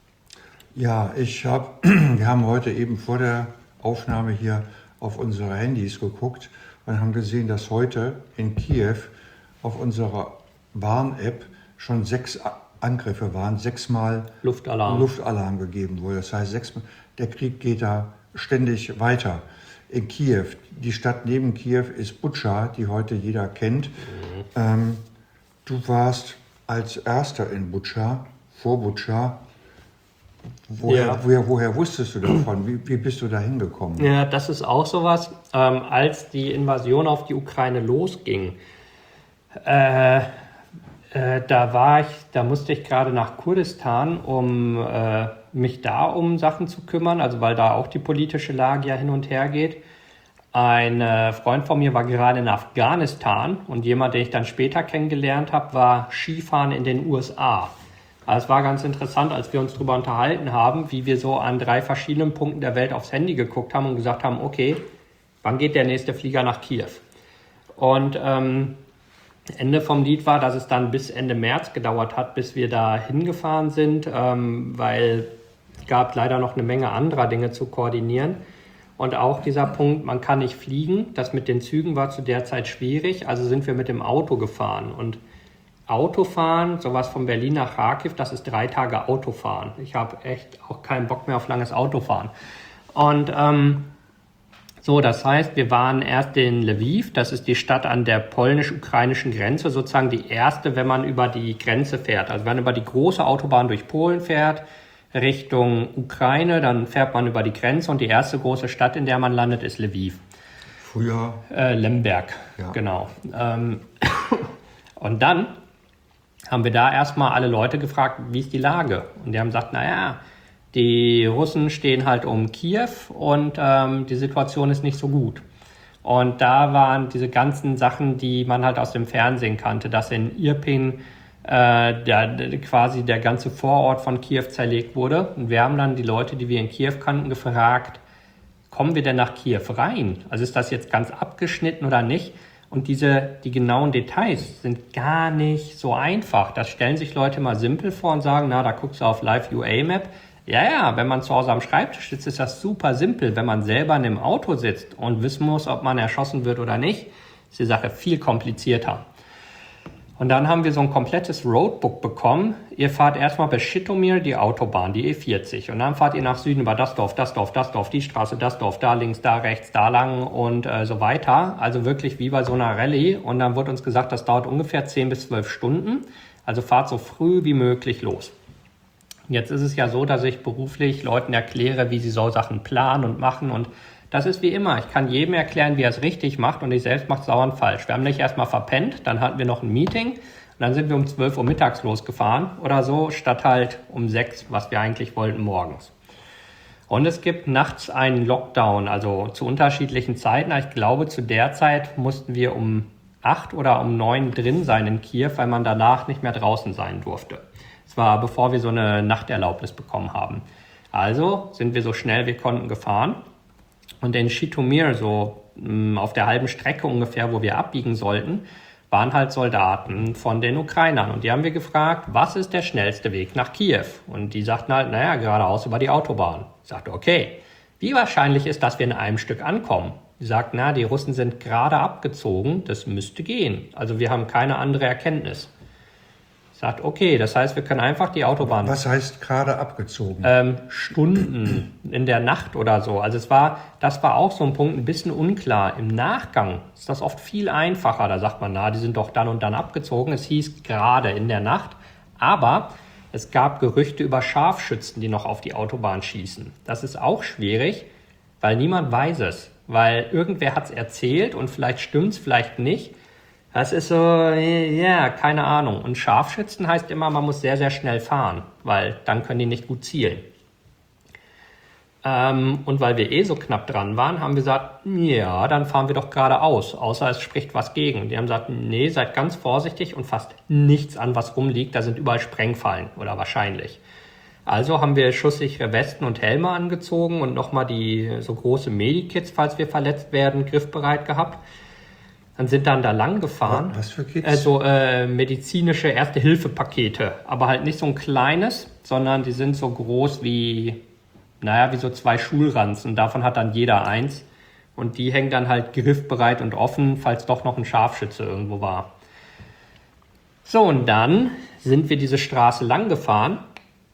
Ja, ich habe, wir haben heute eben vor der Aufnahme hier auf unsere Handys geguckt und haben gesehen, dass heute in Kiew auf unserer Warn-App schon sechs Angriffe waren, sechsmal Luftalarm. Luftalarm gegeben wurde. Das heißt, sechsmal, der Krieg geht da ständig weiter. In Kiew, die Stadt neben Kiew ist Butscha, die heute jeder kennt. Mhm. Ähm, du warst als Erster in Butscha, vor Butscha. Woher, ja. woher, woher wusstest du davon? Wie, wie bist du da hingekommen? Ja, das ist auch sowas. Ähm, als die Invasion auf die Ukraine losging, äh, äh, da war ich, da musste ich gerade nach Kurdistan, um äh, mich da um Sachen zu kümmern, also weil da auch die politische Lage ja hin und her geht. Ein äh, Freund von mir war gerade in Afghanistan und jemand, den ich dann später kennengelernt habe, war Skifahren in den U S A. Also es war ganz interessant, als wir uns darüber unterhalten haben, wie wir so an drei verschiedenen Punkten der Welt aufs Handy geguckt haben und gesagt haben, okay, wann geht der nächste Flieger nach Kiew? Und ähm, Ende vom Lied war, dass es dann bis Ende März gedauert hat, bis wir da hingefahren sind, ähm, weil es gab leider noch eine Menge anderer Dinge zu koordinieren. Und auch dieser Punkt, man kann nicht fliegen, das mit den Zügen war zu der Zeit schwierig, also sind wir mit dem Auto gefahren. Und Autofahren, sowas von Berlin nach Charkiw, das ist drei Tage Autofahren. Ich habe echt auch keinen Bock mehr auf langes Autofahren. Und ähm, so, das heißt, wir waren erst in Lviv, das ist die Stadt an der polnisch-ukrainischen Grenze, sozusagen die erste, wenn man über die Grenze fährt. Also wenn man über die große Autobahn durch Polen fährt, Richtung Ukraine, dann fährt man über die Grenze und die erste große Stadt, in der man landet, ist Lviv. Früher? Äh, Lemberg, ja. Genau. Ähm, und dann haben wir da erstmal alle Leute gefragt, wie ist die Lage? Und die haben gesagt, naja, die Russen stehen halt um Kiew und ähm, die Situation ist nicht so gut. Und da waren diese ganzen Sachen, die man halt aus dem Fernsehen kannte, dass in Irpin äh, der, der, quasi der ganze Vorort von Kiew zerlegt wurde. Und wir haben dann die Leute, die wir in Kiew kannten, gefragt, kommen wir denn nach Kiew rein? Also ist das jetzt ganz abgeschnitten oder nicht? Und diese, die genauen Details sind gar nicht so einfach. Das stellen sich Leute mal simpel vor und sagen, na, da guckst du auf Live-U A-Map. Ja, ja, wenn man zu Hause am Schreibtisch sitzt, ist das super simpel. Wenn man selber in einem Auto sitzt und wissen muss, ob man erschossen wird oder nicht, ist die Sache viel komplizierter. Und dann haben wir so ein komplettes Roadbook bekommen. Ihr fahrt erstmal bis Schitomir, die Autobahn, die E vierzig. Und dann fahrt ihr nach Süden über das Dorf, das Dorf, das Dorf, die Straße, das Dorf, da links, da rechts, da lang und äh, so weiter. Also wirklich wie bei so einer Rallye. Und dann wurde uns gesagt, das dauert ungefähr zehn bis zwölf Stunden. Also fahrt so früh wie möglich los. Jetzt ist es ja so, dass ich beruflich Leuten erkläre, wie sie so Sachen planen und machen. Und das ist wie immer. Ich kann jedem erklären, wie er es richtig macht und ich selbst mache es dauernd falsch. Wir haben nicht erstmal verpennt, dann hatten wir noch ein Meeting und dann sind wir um zwölf Uhr mittags losgefahren oder so, statt halt um sechs, was wir eigentlich wollten, morgens. Und es gibt nachts einen Lockdown, also zu unterschiedlichen Zeiten. Ich glaube, zu der Zeit mussten wir um acht oder um neun drin sein in Kiew, weil man danach nicht mehr draußen sein durfte. Das war, bevor wir so eine Nachterlaubnis bekommen haben. Also sind wir so schnell wir konnten gefahren. Und in Schitomir, so mh, auf der halben Strecke ungefähr, wo wir abbiegen sollten, waren halt Soldaten von den Ukrainern. Und die haben wir gefragt, was ist der schnellste Weg nach Kiew? Und die sagten halt, naja, geradeaus über die Autobahn. Ich sagte, okay, wie wahrscheinlich ist, dass wir in einem Stück ankommen? Die sagten, na, die Russen sind gerade abgezogen, das müsste gehen. Also wir haben keine andere Erkenntnis. Sagt, okay, das heißt, wir können einfach die Autobahn... Was heißt gerade abgezogen? Ähm, Stunden in der Nacht oder so. Also es war, das war auch so ein Punkt, ein bisschen unklar. Im Nachgang ist das oft viel einfacher. Da sagt man, na, die sind doch dann und dann abgezogen. Es hieß gerade in der Nacht. Aber es gab Gerüchte über Scharfschützen, die noch auf die Autobahn schießen. Das ist auch schwierig, weil niemand weiß es. Weil irgendwer hat es erzählt und vielleicht stimmt es, vielleicht nicht. Das ist so, ja, keine Ahnung. Und Scharfschützen heißt immer, man muss sehr, sehr schnell fahren, weil dann können die nicht gut zielen. Ähm, und weil wir eh so knapp dran waren, haben wir gesagt, ja, dann fahren wir doch geradeaus, außer es spricht was gegen. Die haben gesagt, nee, seid ganz vorsichtig und fasst nichts an, was rumliegt. Da sind überall Sprengfallen oder wahrscheinlich. Also haben wir schusssichere Westen und Helme angezogen und nochmal die so große Medikits, falls wir verletzt werden, griffbereit gehabt. Und sind dann da lang gefahren. Was für Kits? Also äh, medizinische Erste-Hilfe-Pakete. Aber halt nicht so ein kleines, sondern die sind so groß wie, naja, wie so zwei Schulranzen. Davon hat dann jeder eins. Und die hängen dann halt griffbereit und offen, falls doch noch ein Scharfschütze irgendwo war. So, und dann sind wir diese Straße lang gefahren.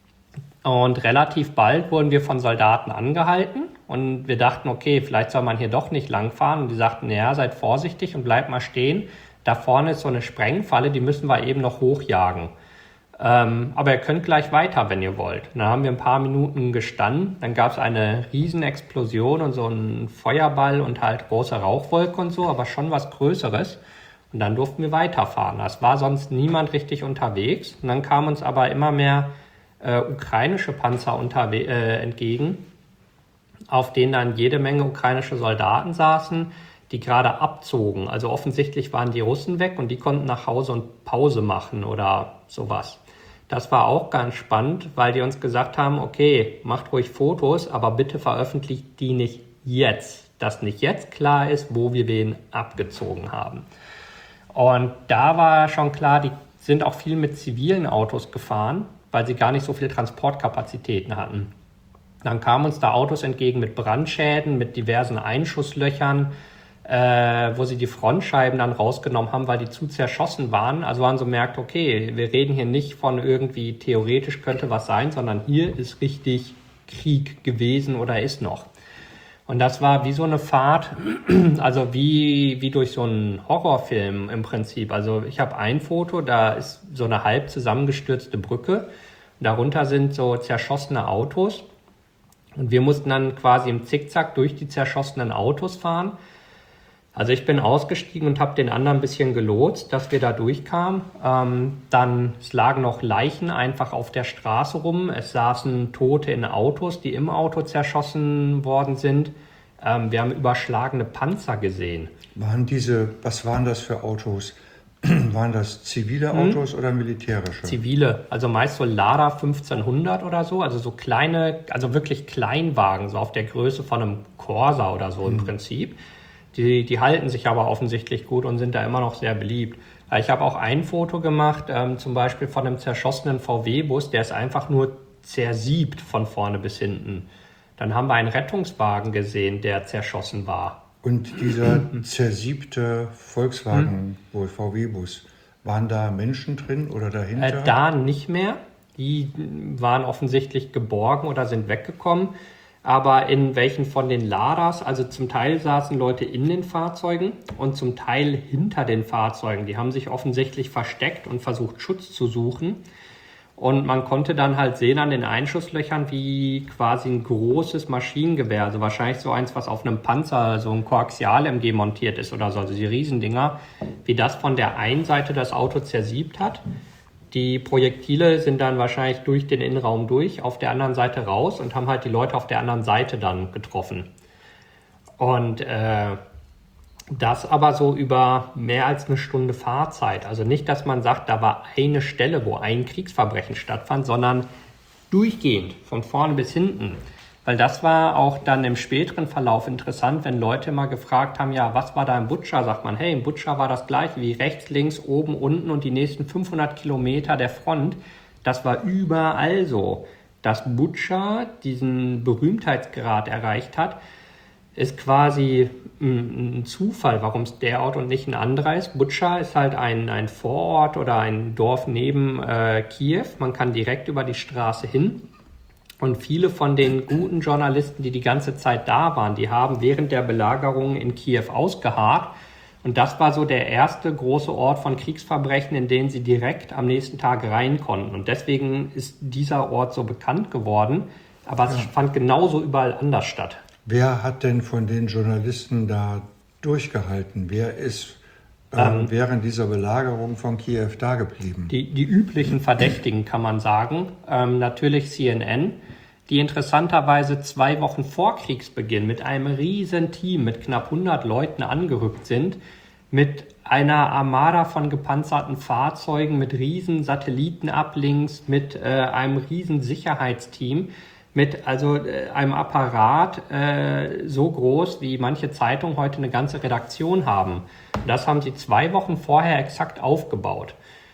Und relativ bald wurden wir von Soldaten angehalten. Und wir dachten, okay, vielleicht soll man hier doch nicht langfahren. Und die sagten, ja, seid vorsichtig und bleibt mal stehen. Da vorne ist so eine Sprengfalle, die müssen wir eben noch hochjagen. Ähm, aber ihr könnt gleich weiter, wenn ihr wollt. Und dann haben wir ein paar Minuten gestanden. Dann gab es eine Riesenexplosion und so ein Feuerball und halt große Rauchwolke und so, aber schon was Größeres. Und dann durften wir weiterfahren. Es war sonst niemand richtig unterwegs. Und dann kamen uns aber immer mehr äh, ukrainische Panzer unterwe- äh, entgegen, auf denen dann jede Menge ukrainische Soldaten saßen, die gerade abzogen. Also offensichtlich waren die Russen weg und die konnten nach Hause und Pause machen oder sowas. Das war auch ganz spannend, weil die uns gesagt haben, okay, macht ruhig Fotos, aber bitte veröffentlicht die nicht jetzt. Dass nicht jetzt klar ist, wo wir wen abgezogen haben. Und da war schon klar, die sind auch viel mit zivilen Autos gefahren, weil sie gar nicht so viel Transportkapazitäten hatten. Dann kamen uns da Autos entgegen mit Brandschäden, mit diversen Einschusslöchern, äh, wo sie die Frontscheiben dann rausgenommen haben, weil die zu zerschossen waren. Also haben sie gemerkt, okay, wir reden hier nicht von irgendwie theoretisch könnte was sein, sondern hier ist richtig Krieg gewesen oder ist noch. Und das war wie so eine Fahrt, also wie, wie durch so einen Horrorfilm im Prinzip. Also ich habe ein Foto, da ist so eine halb zusammengestürzte Brücke. Darunter sind so zerschossene Autos. Und wir mussten dann quasi im Zickzack durch die zerschossenen Autos fahren. Also ich bin ausgestiegen und habe den anderen ein bisschen gelotst, dass wir da durchkamen. Ähm, dann es lagen noch Leichen einfach auf der Straße rum. Es saßen Tote in Autos, die im Auto zerschossen worden sind. Ähm, wir haben überschlagene Panzer gesehen. Waren diese, was waren das für Autos? Waren das zivile Autos hm? oder militärische? Zivile, also meist so Lada fünfzehnhundert oder so, also so kleine, also wirklich Kleinwagen, so auf der Größe von einem Corsa oder so hm. im Prinzip. Die, die halten sich aber offensichtlich gut und sind da immer noch sehr beliebt. Ich habe auch ein Foto gemacht, ähm, zum Beispiel von einem zerschossenen V W-Bus, der ist einfach nur zersiebt von vorne bis hinten. Dann haben wir einen Rettungswagen gesehen, der zerschossen war. Und dieser zersiebte Volkswagen, wohl V W-Bus, Waren da Menschen drin oder dahinter? Äh, da nicht mehr. Die waren offensichtlich geborgen oder sind weggekommen. Aber in welchen von den Ladas, also zum Teil saßen Leute in den Fahrzeugen und zum Teil hinter den Fahrzeugen. Die haben sich offensichtlich versteckt und versucht, Schutz zu suchen. Und man konnte dann halt sehen an den Einschusslöchern, wie quasi ein großes Maschinengewehr, also wahrscheinlich so eins, was auf einem Panzer, so ein Koaxial-M G montiert ist oder so, also die Riesendinger, wie das von der einen Seite das Auto zersiebt hat. Die Projektile sind dann wahrscheinlich durch den Innenraum durch, auf der anderen Seite raus und haben halt die Leute auf der anderen Seite dann getroffen. Und äh, das aber so über mehr als eine Stunde Fahrzeit. Also nicht, dass man sagt, da war eine Stelle, wo ein Kriegsverbrechen stattfand, sondern durchgehend, von vorne bis hinten. Weil das war auch dann im späteren Verlauf interessant, wenn Leute mal gefragt haben, ja, was war da im Butscha? Sagt man, hey, im Butscha war das gleiche wie rechts, links, oben, unten und die nächsten fünfhundert Kilometer der Front. Das war überall so. Dass Butscha diesen Berühmtheitsgrad erreicht hat, ist quasi ein Zufall, warum es der Ort und nicht ein anderer ist. Butscha ist halt ein, ein Vorort oder ein Dorf neben äh, Kiew. Man kann direkt über die Straße hin. Und viele von den guten Journalisten, die die ganze Zeit da waren, die haben während der Belagerung in Kiew ausgeharrt. Und das war so der erste große Ort von Kriegsverbrechen, in den sie direkt am nächsten Tag rein konnten. Und deswegen ist dieser Ort so bekannt geworden. Aber es ja. fand genauso überall anders statt. Wer hat denn von den Journalisten da durchgehalten? Wer ist ähm, ähm, während dieser Belagerung von Kiew da geblieben? Die, die üblichen Verdächtigen, kann man sagen. Ähm, natürlich C N N, die interessanterweise zwei Wochen vor Kriegsbeginn mit einem riesen Team mit knapp hundert Leuten angerückt sind, mit einer Armada von gepanzerten Fahrzeugen, mit riesen Satellitenablinks, mit äh, einem riesen Sicherheitsteam, mit also äh, einem Apparat äh, so groß, wie manche Zeitungen heute eine ganze Redaktion haben. Das haben sie zwei Wochen vorher exakt aufgebaut.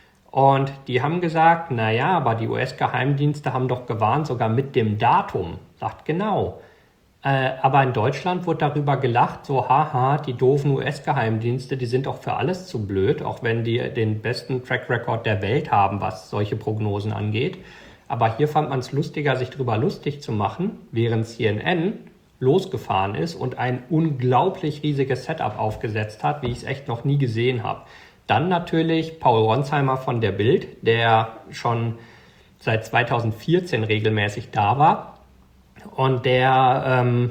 Und die haben gesagt, naja, aber die U S-Geheimdienste haben doch gewarnt, sogar mit dem Datum. Sagt genau. Äh, aber in Deutschland wurde darüber gelacht, so haha, die doofen U S-Geheimdienste, die sind doch für alles zu blöd, auch wenn die den besten Track Record der Welt haben, was solche Prognosen angeht. Aber hier fand man es lustiger, sich darüber lustig zu machen, während C N N losgefahren ist und ein unglaublich riesiges Setup aufgesetzt hat, wie ich es echt noch nie gesehen habe. Dann natürlich Paul Ronsheimer von der Bild, der schon seit zweitausendvierzehn regelmäßig da war und der ähm,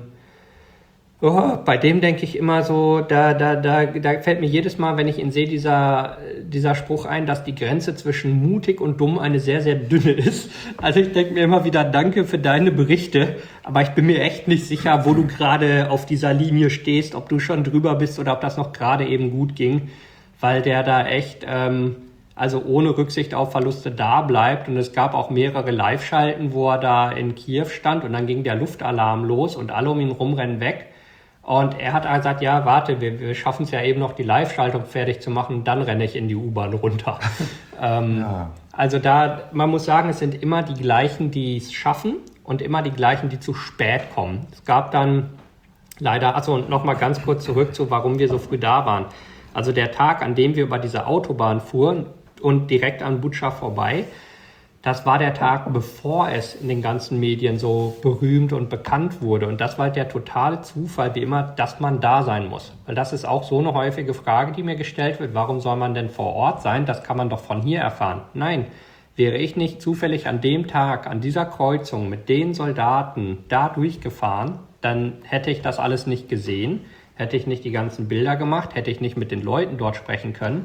oh, bei dem denke ich immer so, da, da, da, da fällt mir jedes Mal, wenn ich ihn sehe, dieser, dieser Spruch ein, dass die Grenze zwischen mutig und dumm eine sehr, sehr dünne ist. Also ich denke mir immer wieder, danke für deine Berichte, aber ich bin mir echt nicht sicher, wo du gerade auf dieser Linie stehst, ob du schon drüber bist oder ob das noch gerade eben gut ging, weil der da echt, ähm, also ohne Rücksicht auf Verluste da bleibt. Und es gab auch mehrere Live-Schalten, wo er da in Kiew stand und dann ging der Luftalarm los und alle um ihn rumrennen weg. Und er hat gesagt, ja, warte, wir, wir schaffen es ja eben noch, die Live-Schaltung fertig zu machen und dann renne ich in die U-Bahn runter. ähm, ja. Also da, man muss sagen, es sind immer die gleichen, die es schaffen und immer die gleichen, die zu spät kommen. Es gab dann leider, also und nochmal ganz kurz zurück zu, warum wir so früh da waren. Also der Tag, an dem wir über diese Autobahn fuhren und direkt an Butscha vorbei, das war der Tag, bevor es in den ganzen Medien so berühmt und bekannt wurde. Und das war halt der totale Zufall, wie immer, dass man da sein muss. Weil das ist auch so eine häufige Frage, die mir gestellt wird. Warum soll man denn vor Ort sein? Das kann man doch von hier erfahren. Nein, wäre ich nicht zufällig an dem Tag, an dieser Kreuzung mit den Soldaten da durchgefahren, dann hätte ich das alles nicht gesehen, hätte ich nicht die ganzen Bilder gemacht, hätte ich nicht mit den Leuten dort sprechen können.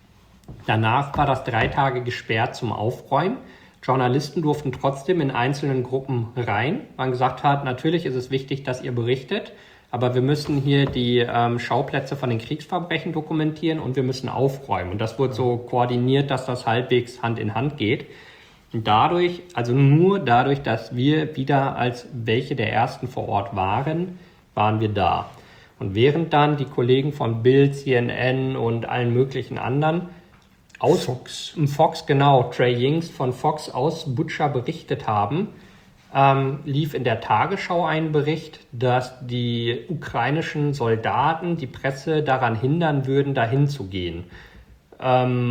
Danach war das drei Tage gesperrt zum Aufräumen. Journalisten durften trotzdem in einzelnen Gruppen rein. Man gesagt hat, natürlich ist es wichtig, dass ihr berichtet, aber wir müssen hier die ähm, Schauplätze von den Kriegsverbrechen dokumentieren und wir müssen aufräumen. Und das wurde so koordiniert, dass das halbwegs Hand in Hand geht. Und dadurch, also nur dadurch, dass wir wieder als welche der ersten vor Ort waren, waren wir da. Und während dann die Kollegen von Bild, C N N und allen möglichen anderen aus Fox, Fox genau, Trey Yings von Fox aus Butscha berichtet haben, ähm, lief in der Tagesschau ein Bericht, dass die ukrainischen Soldaten die Presse daran hindern würden, dahin zu gehen. Ähm,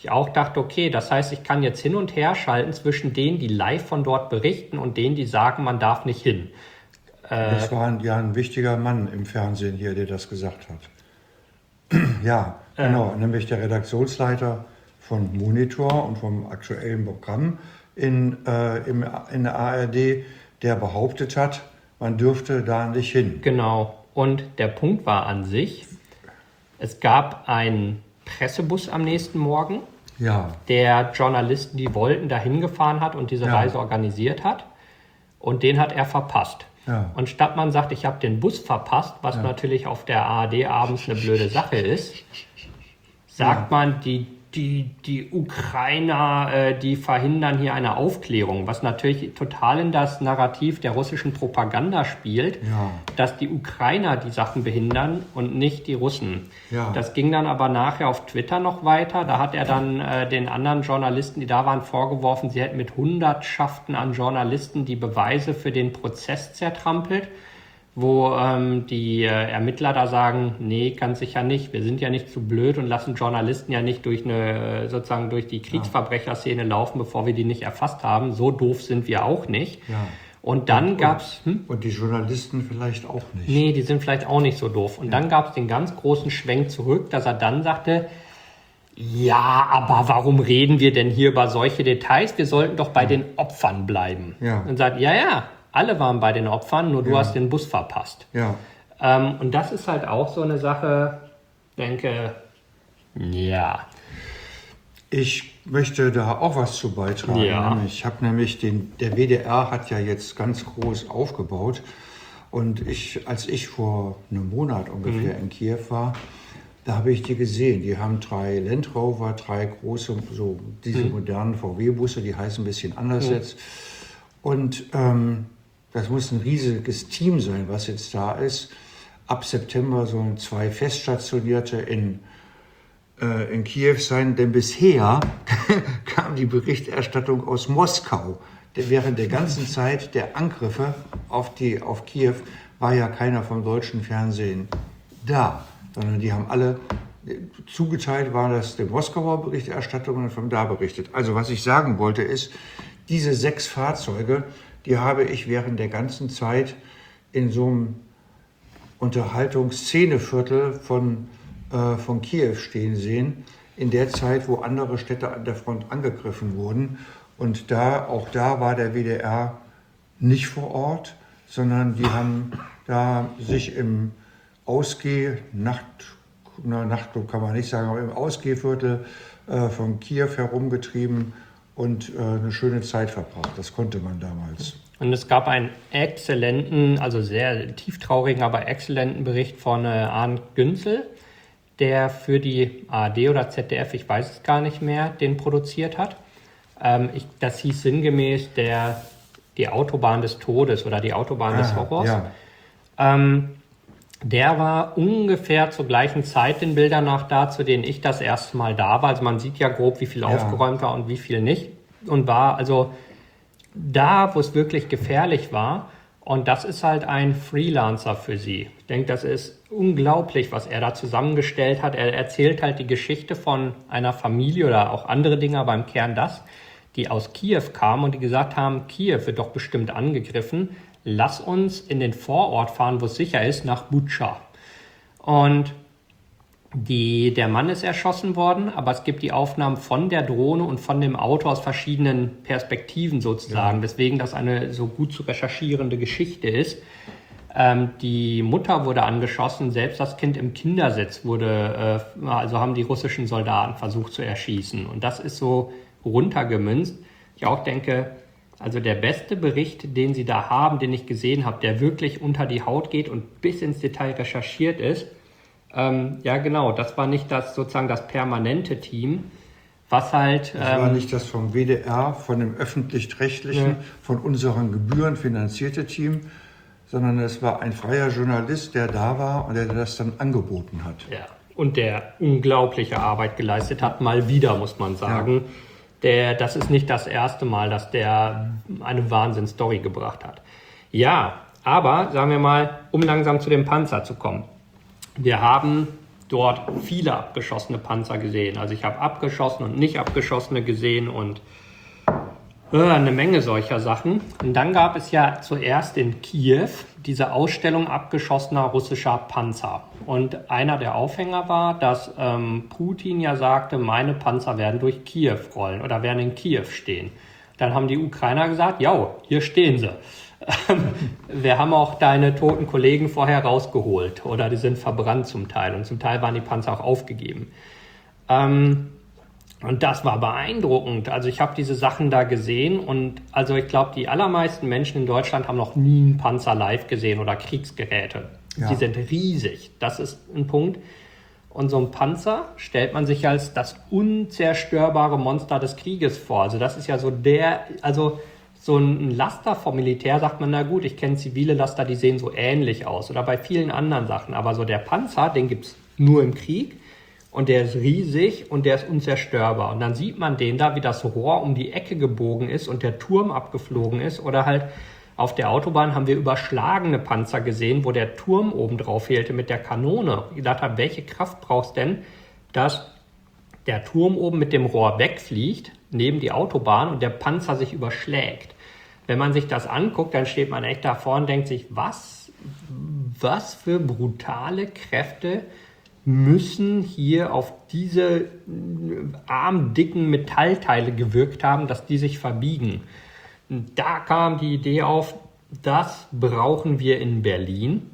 ich auch dachte, okay, das heißt, ich kann jetzt hin und her schalten zwischen denen, die live von dort berichten und denen, die sagen, man darf nicht hin. Äh, das war ein, ja ein wichtiger Mann im Fernsehen hier, der das gesagt hat. Ja, genau, äh. nämlich der Redaktionsleiter von Monitor und vom aktuellen Programm in, äh, im, in der A R D, der behauptet hat, man dürfte da nicht hin. Genau, und der Punkt war an sich, es gab einen Pressebus am nächsten Morgen, ja. der Journalisten, die wollten, dahin gefahren hat und diese ja. Reise organisiert hat. Und den hat er verpasst. Ja. Und statt man sagt, ich habe den Bus verpasst, was ja. natürlich auf der A R D abends eine blöde Sache ist, sagt ja. man, die, die, die Ukrainer, äh, die verhindern hier eine Aufklärung, was natürlich total in das Narrativ der russischen Propaganda spielt, ja. dass die Ukrainer die Sachen behindern und nicht die Russen. Ja. Das ging dann aber nachher auf Twitter noch weiter. Da hat er dann äh, den anderen Journalisten, die da waren, vorgeworfen, sie hätten mit Hundertschaften an Journalisten die Beweise für den Prozess zertrampelt, wo ähm, die äh, Ermittler da sagen, nee, ganz sicher nicht. Wir sind ja nicht zu blöd und lassen Journalisten ja nicht durch eine sozusagen durch die Kriegsverbrecherszene laufen, bevor wir die nicht erfasst haben. So doof sind wir auch nicht. Ja. Und dann und, gab's hm? und die Journalisten vielleicht auch nicht. Nee, die sind vielleicht auch nicht so doof. Und ja. dann gab's den ganz großen Schwenk zurück, dass er dann sagte, ja, aber warum reden wir denn hier über solche Details? Wir sollten doch bei ja. den Opfern bleiben. Ja. Und sagt, ja, ja. Alle waren bei den Opfern, nur du ja. hast den Bus verpasst. Ja. Ähm, und das ist halt auch so eine Sache, denke, ja. Ich möchte da auch was zu beitragen. Ja. Ich habe nämlich den, der W D R hat ja jetzt ganz groß aufgebaut. Und ich, als ich vor einem Monat ungefähr mhm. in Kiew war, da habe ich die gesehen. Die haben drei Land Rover, drei große, so diese mhm. modernen V W-Busse, die heißen ein bisschen anders mhm. jetzt. Und ähm, das muss ein riesiges Team sein, was jetzt da ist. Ab September sollen zwei Feststationierte in, äh, in Kiew sein, denn bisher kam die Berichterstattung aus Moskau. Denn während der ganzen Zeit der Angriffe auf, die, auf Kiew war ja keiner vom deutschen Fernsehen da, sondern die haben alle zugeteilt, war das der Moskauer Berichterstattung und von da berichtet. Also was ich sagen wollte ist, diese sechs Fahrzeuge, die habe ich während der ganzen Zeit in so einem Unterhaltungsszeneviertel von, äh, von Kiew stehen sehen, in der Zeit, wo andere Städte an der Front angegriffen wurden. Und da, auch da war der W D R nicht vor Ort, sondern die haben da sich im Ausgeh, Nacht, na, Nachtclub kann man nicht sagen, aber im Ausgehviertel äh, von Kiew herumgetrieben und äh, eine schöne Zeit verbracht. Das konnte man damals. Und es gab einen exzellenten, also sehr tieftraurigen, aber exzellenten Bericht von äh, Arndt Günzel, der für die A R D oder Z D F, ich weiß es gar nicht mehr, den produziert hat. Ähm, ich, das hieß sinngemäß der, die Autobahn des Todes oder die Autobahn ah, des Horrors. Ja. Ähm, der war ungefähr zur gleichen Zeit den Bildern nach da, zu denen ich das erste Mal da war. Also man sieht ja grob, wie viel ja. aufgeräumt war und wie viel nicht. Und war also da, wo es wirklich gefährlich war. Und das ist halt ein Freelancer für sie. Ich denke, das ist unglaublich, was er da zusammengestellt hat. Er erzählt halt die Geschichte von einer Familie oder auch andere Dinge, aber im Kern das, die aus Kiew kamen und die gesagt haben, Kiew wird doch bestimmt angegriffen. Lass uns in den Vorort fahren, wo es sicher ist, nach Butscha. Und die, der Mann ist erschossen worden, aber es gibt die Aufnahmen von der Drohne und von dem Auto aus verschiedenen Perspektiven sozusagen, ja. weswegen das eine so gut zu recherchierende Geschichte ist. Ähm, die Mutter wurde angeschossen, selbst das Kind im Kindersitz wurde, äh, also haben die russischen Soldaten versucht zu erschießen. Und das ist so runtergemünzt. Ich auch denke, also der beste Bericht, den Sie da haben, den ich gesehen habe, der wirklich unter die Haut geht und bis ins Detail recherchiert ist, ähm, ja genau, das war nicht das sozusagen das permanente Team, was halt... Das ähm, war nicht das vom W D R, von dem öffentlich-rechtlichen, ja. von unseren Gebühren finanzierte Team, sondern es war ein freier Journalist, der da war und der das dann angeboten hat. Ja, und der unglaubliche Arbeit geleistet hat, mal wieder, muss man sagen. Ja. Der, das ist nicht das erste Mal, dass der eine Wahnsinnsstory gebracht hat. Ja, aber sagen wir mal, um langsam zu dem Panzer zu kommen. Wir haben dort viele abgeschossene Panzer gesehen. Also ich habe abgeschossene und nicht abgeschossene gesehen und äh, eine Menge solcher Sachen. Und dann gab es ja zuerst in Kiew diese Ausstellung abgeschossener russischer Panzer. Und einer der Aufhänger war, dass ähm, Putin ja sagte, meine Panzer werden durch Kiew rollen oder werden in Kiew stehen. Dann haben die Ukrainer gesagt, ja, hier stehen sie. Wir haben auch deine toten Kollegen vorher rausgeholt oder die sind verbrannt zum Teil und zum Teil waren die Panzer auch aufgegeben. Ähm, und das war beeindruckend. Also ich habe diese Sachen da gesehen und also ich glaube, die allermeisten Menschen in Deutschland haben noch nie einen Panzer live gesehen oder Kriegsgeräte. Ja. Die sind riesig. Das ist ein Punkt. Und so ein Panzer stellt man sich als das unzerstörbare Monster des Krieges vor. Also das ist ja so der, also so ein Laster vom Militär sagt man, na gut, ich kenne zivile Laster, die sehen so ähnlich aus oder bei vielen anderen Sachen. Aber so der Panzer, den gibt's nur im Krieg und der ist riesig und der ist unzerstörbar. Und dann sieht man den da, wie das Rohr um die Ecke gebogen ist und der Turm abgeflogen ist. Oder halt auf der Autobahn haben wir überschlagene Panzer gesehen, wo der Turm oben drauf fehlte mit der Kanone. Ich gedacht habe, welche Kraft brauchst du denn, dass der Turm oben mit dem Rohr wegfliegt, neben die Autobahn und der Panzer sich überschlägt. Wenn man sich das anguckt, dann steht man echt davor und denkt sich, was, was für brutale Kräfte müssen hier auf diese armdicken Metallteile gewirkt haben, dass die sich verbiegen. Und da kam die Idee auf, das brauchen wir in Berlin,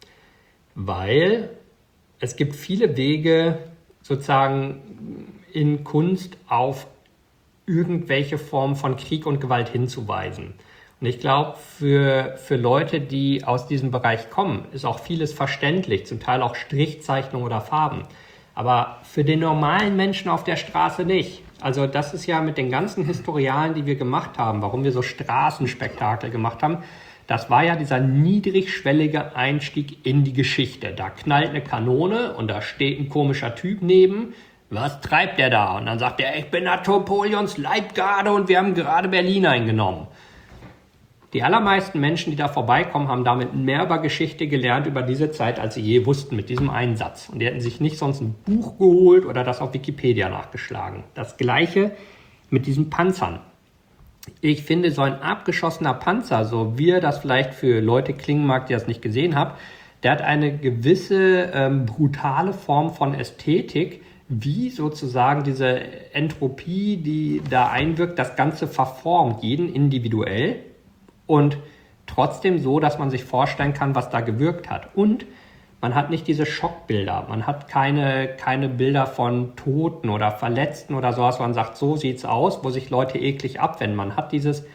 weil es gibt viele Wege sozusagen in Kunst auf irgendwelche Formen von Krieg und Gewalt hinzuweisen. Und ich glaube, für, für Leute, die aus diesem Bereich kommen, ist auch vieles verständlich, zum Teil auch Strichzeichnung oder Farben. Aber für den normalen Menschen auf der Straße nicht. Also das ist ja mit den ganzen Historialen, die wir gemacht haben, warum wir so Straßenspektakel gemacht haben, das war ja dieser niedrigschwellige Einstieg in die Geschichte. Da knallt eine Kanone und da steht ein komischer Typ neben. Was treibt der da? Und dann sagt er, ich bin Napoleons Leibgarde und wir haben gerade Berlin eingenommen. Die allermeisten Menschen, die da vorbeikommen, haben damit mehr über Geschichte gelernt über diese Zeit, als sie je wussten mit diesem Einsatz. Und die hätten sich nicht sonst ein Buch geholt oder das auf Wikipedia nachgeschlagen. Das Gleiche mit diesen Panzern. Ich finde, so ein abgeschossener Panzer, so wie er das vielleicht für Leute klingen mag, die das nicht gesehen haben, der hat eine gewisse ähm, brutale Form von Ästhetik, wie sozusagen diese Entropie, die da einwirkt, das Ganze verformt, jeden individuell und trotzdem so, dass man sich vorstellen kann, was da gewirkt hat. Und man hat nicht diese Schockbilder, man hat keine, keine Bilder von Toten oder Verletzten oder sowas, wo man sagt, so sieht's aus, wo sich Leute eklig abwenden. Man hat dieses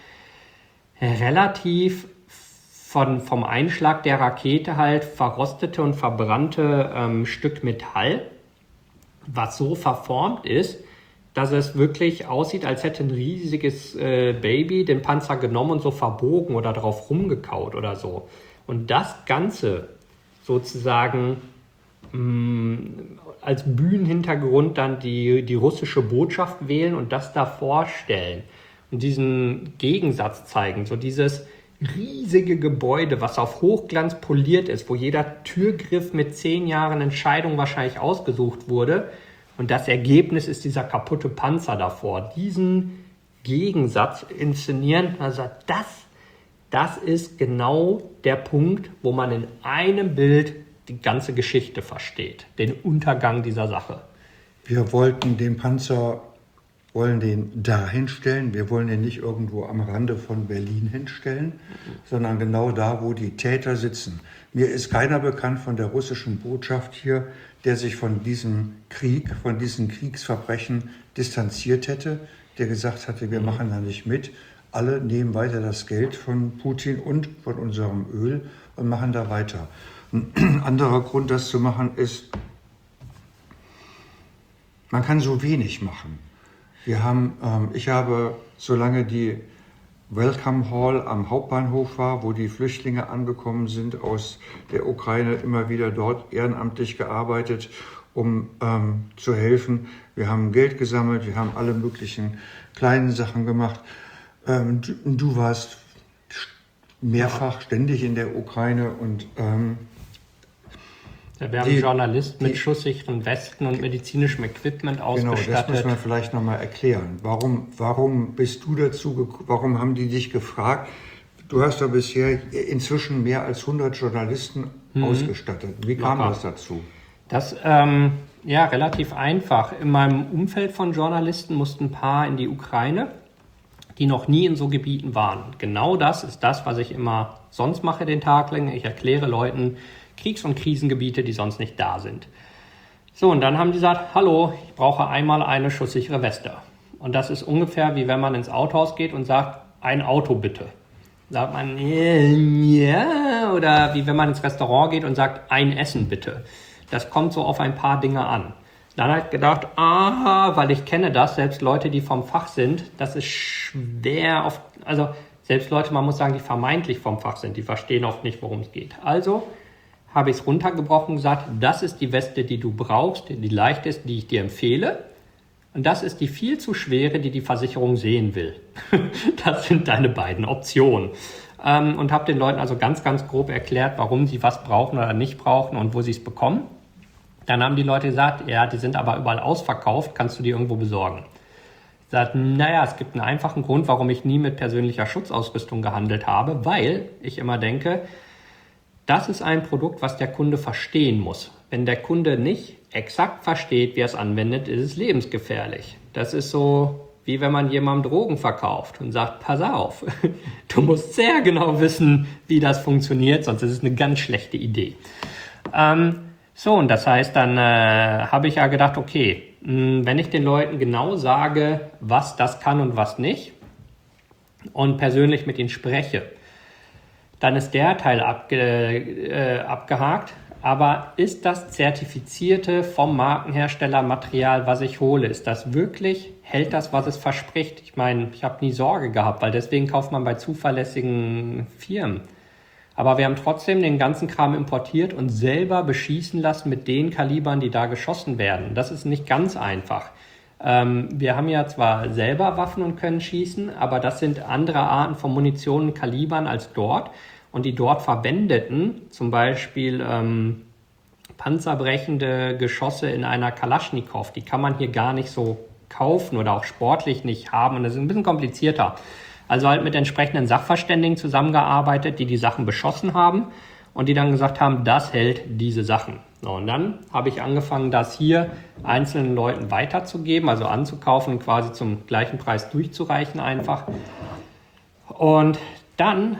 relativ von, vom Einschlag der Rakete halt verrostete und verbrannte ähm, Stück Metall, was so verformt ist, dass es wirklich aussieht, als hätte ein riesiges äh, Baby den Panzer genommen und so verbogen oder drauf rumgekaut oder so. Und das Ganze sozusagen mh, als Bühnenhintergrund dann die, die russische Botschaft wählen und das da vorstellen und diesen Gegensatz zeigen, so dieses riesige Gebäude, was auf Hochglanz poliert ist, wo jeder Türgriff mit zehn Jahren Entscheidung wahrscheinlich ausgesucht wurde. Und das Ergebnis ist dieser kaputte Panzer davor. Diesen Gegensatz inszenieren, also das, das ist genau der Punkt, wo man in einem Bild die ganze Geschichte versteht, den Untergang dieser Sache. Wir wollten den Panzer, wollen den da hinstellen. Wir wollen den nicht irgendwo am Rande von Berlin hinstellen, mhm. sondern genau da, wo die Täter sitzen. Mir ist keiner bekannt von der russischen Botschaft hier, der sich von diesem Krieg, von diesen Kriegsverbrechen distanziert hätte, der gesagt hatte, wir mhm. machen da nicht mit. Alle nehmen weiter das Geld von Putin und von unserem Öl und machen da weiter. Ein anderer Grund, das zu machen, ist, man kann so wenig machen. Wir haben, ähm, ich habe, solange die Welcome Hall am Hauptbahnhof war, wo die Flüchtlinge angekommen sind aus der Ukraine, immer wieder dort ehrenamtlich gearbeitet, um ähm, zu helfen. Wir haben Geld gesammelt, wir haben alle möglichen kleinen Sachen gemacht. Ähm, du, du warst mehrfach ständig in der Ukraine und ähm, Da wäre ein Journalist mit schusssicheren Westen und medizinischem Equipment ausgestattet. Genau, das muss man vielleicht nochmal erklären. Warum, warum bist du dazu gekommen? Warum haben die dich gefragt? Du hast doch bisher inzwischen mehr als hundert Journalisten mhm. ausgestattet. Wie kam Locker. das dazu? Das, ähm, ja, relativ einfach. In meinem Umfeld von Journalisten mussten ein paar in die Ukraine, die noch nie in so Gebieten waren. Genau das ist das, was ich immer sonst mache den Tag lang. Ich erkläre Leuten Kriegs- und Krisengebiete, die sonst nicht da sind. So, und dann haben die gesagt, hallo, ich brauche einmal eine schusssichere Weste. Und das ist ungefähr wie wenn man ins Autohaus geht und sagt, ein Auto bitte. Sagt man, ja, oder wie wenn man ins Restaurant geht und sagt, ein Essen bitte. Das kommt so auf ein paar Dinge an. Dann habe ich gedacht, aha, weil ich kenne das, selbst Leute, die vom Fach sind, das ist schwer, oft, also selbst Leute, man muss sagen, die vermeintlich vom Fach sind, die verstehen oft nicht, worum es geht. Also habe ich es runtergebrochen und gesagt, das ist die Weste, die du brauchst, die leicht ist, die ich dir empfehle. Und das ist die viel zu schwere, die die Versicherung sehen will. Das sind deine beiden Optionen. Ähm, und habe den Leuten also ganz, ganz grob erklärt, warum sie was brauchen oder nicht brauchen und wo sie es bekommen. Dann haben die Leute gesagt, ja, die sind aber überall ausverkauft, kannst du die irgendwo besorgen? Ich sagte, naja, es gibt einen einfachen Grund, warum ich nie mit persönlicher Schutzausrüstung gehandelt habe, weil ich immer denke, das ist ein Produkt, was der Kunde verstehen muss. Wenn der Kunde nicht exakt versteht, wie er es anwendet, ist es lebensgefährlich. Das ist so, wie wenn man jemandem Drogen verkauft und sagt, pass auf, du musst sehr genau wissen, wie das funktioniert, sonst ist es eine ganz schlechte Idee. Ähm, so, und das heißt, dann äh, habe ich ja gedacht, okay, mh, wenn ich den Leuten genau sage, was das kann und was nicht und persönlich mit ihnen spreche, dann ist der Teil abge, äh, abgehakt. Aber ist das zertifizierte vom Markenhersteller Material, was ich hole, ist das wirklich, hält das, was es verspricht? Ich meine, ich habe nie Sorge gehabt, weil deswegen kauft man bei zuverlässigen Firmen. Aber wir haben trotzdem den ganzen Kram importiert und selber beschießen lassen mit den Kalibern, die da geschossen werden. Das ist nicht ganz einfach. Ähm, wir haben ja zwar selber Waffen und können schießen, aber das sind andere Arten von Munition und Kalibern als dort. Und die dort verwendeten, zum Beispiel ähm, panzerbrechende Geschosse in einer Kalaschnikow, die kann man hier gar nicht so kaufen oder auch sportlich nicht haben. Und das ist ein bisschen komplizierter. Also halt mit entsprechenden Sachverständigen zusammengearbeitet, die die Sachen beschossen haben und die dann gesagt haben, das hält diese Sachen. So, und dann habe ich angefangen, das hier einzelnen Leuten weiterzugeben, also anzukaufen und quasi zum gleichen Preis durchzureichen einfach. Und dann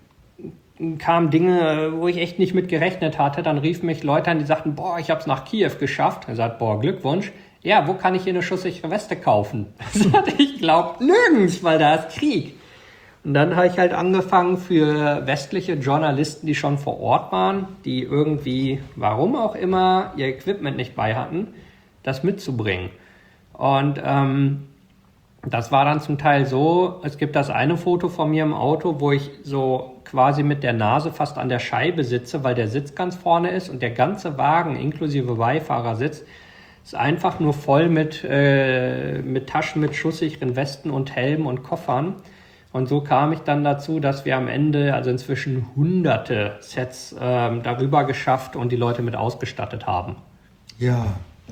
kamen Dinge, wo ich echt nicht mit gerechnet hatte. Dann riefen mich Leute an, die sagten, boah, ich habe es nach Kiew geschafft. Er sagt, boah, Glückwunsch. Ja, wo kann ich hier eine schusssichere Weste kaufen? Ich glaube nirgends, weil da ist Krieg. Und dann habe ich halt angefangen für westliche Journalisten, die schon vor Ort waren, die irgendwie, warum auch immer, ihr Equipment nicht bei hatten, das mitzubringen. Und ähm, das war dann zum Teil so, es gibt das eine Foto von mir im Auto, wo ich so quasi mit der Nase fast an der Scheibe sitze, weil der Sitz ganz vorne ist und der ganze Wagen inklusive Beifahrersitz ist einfach nur voll mit, äh, mit Taschen mit schusssicheren Westen und Helmen und Koffern. Und so kam ich dann dazu, dass wir am Ende, also inzwischen hunderte Sets ähm, darüber geschafft und die Leute mit ausgestattet haben. Ja,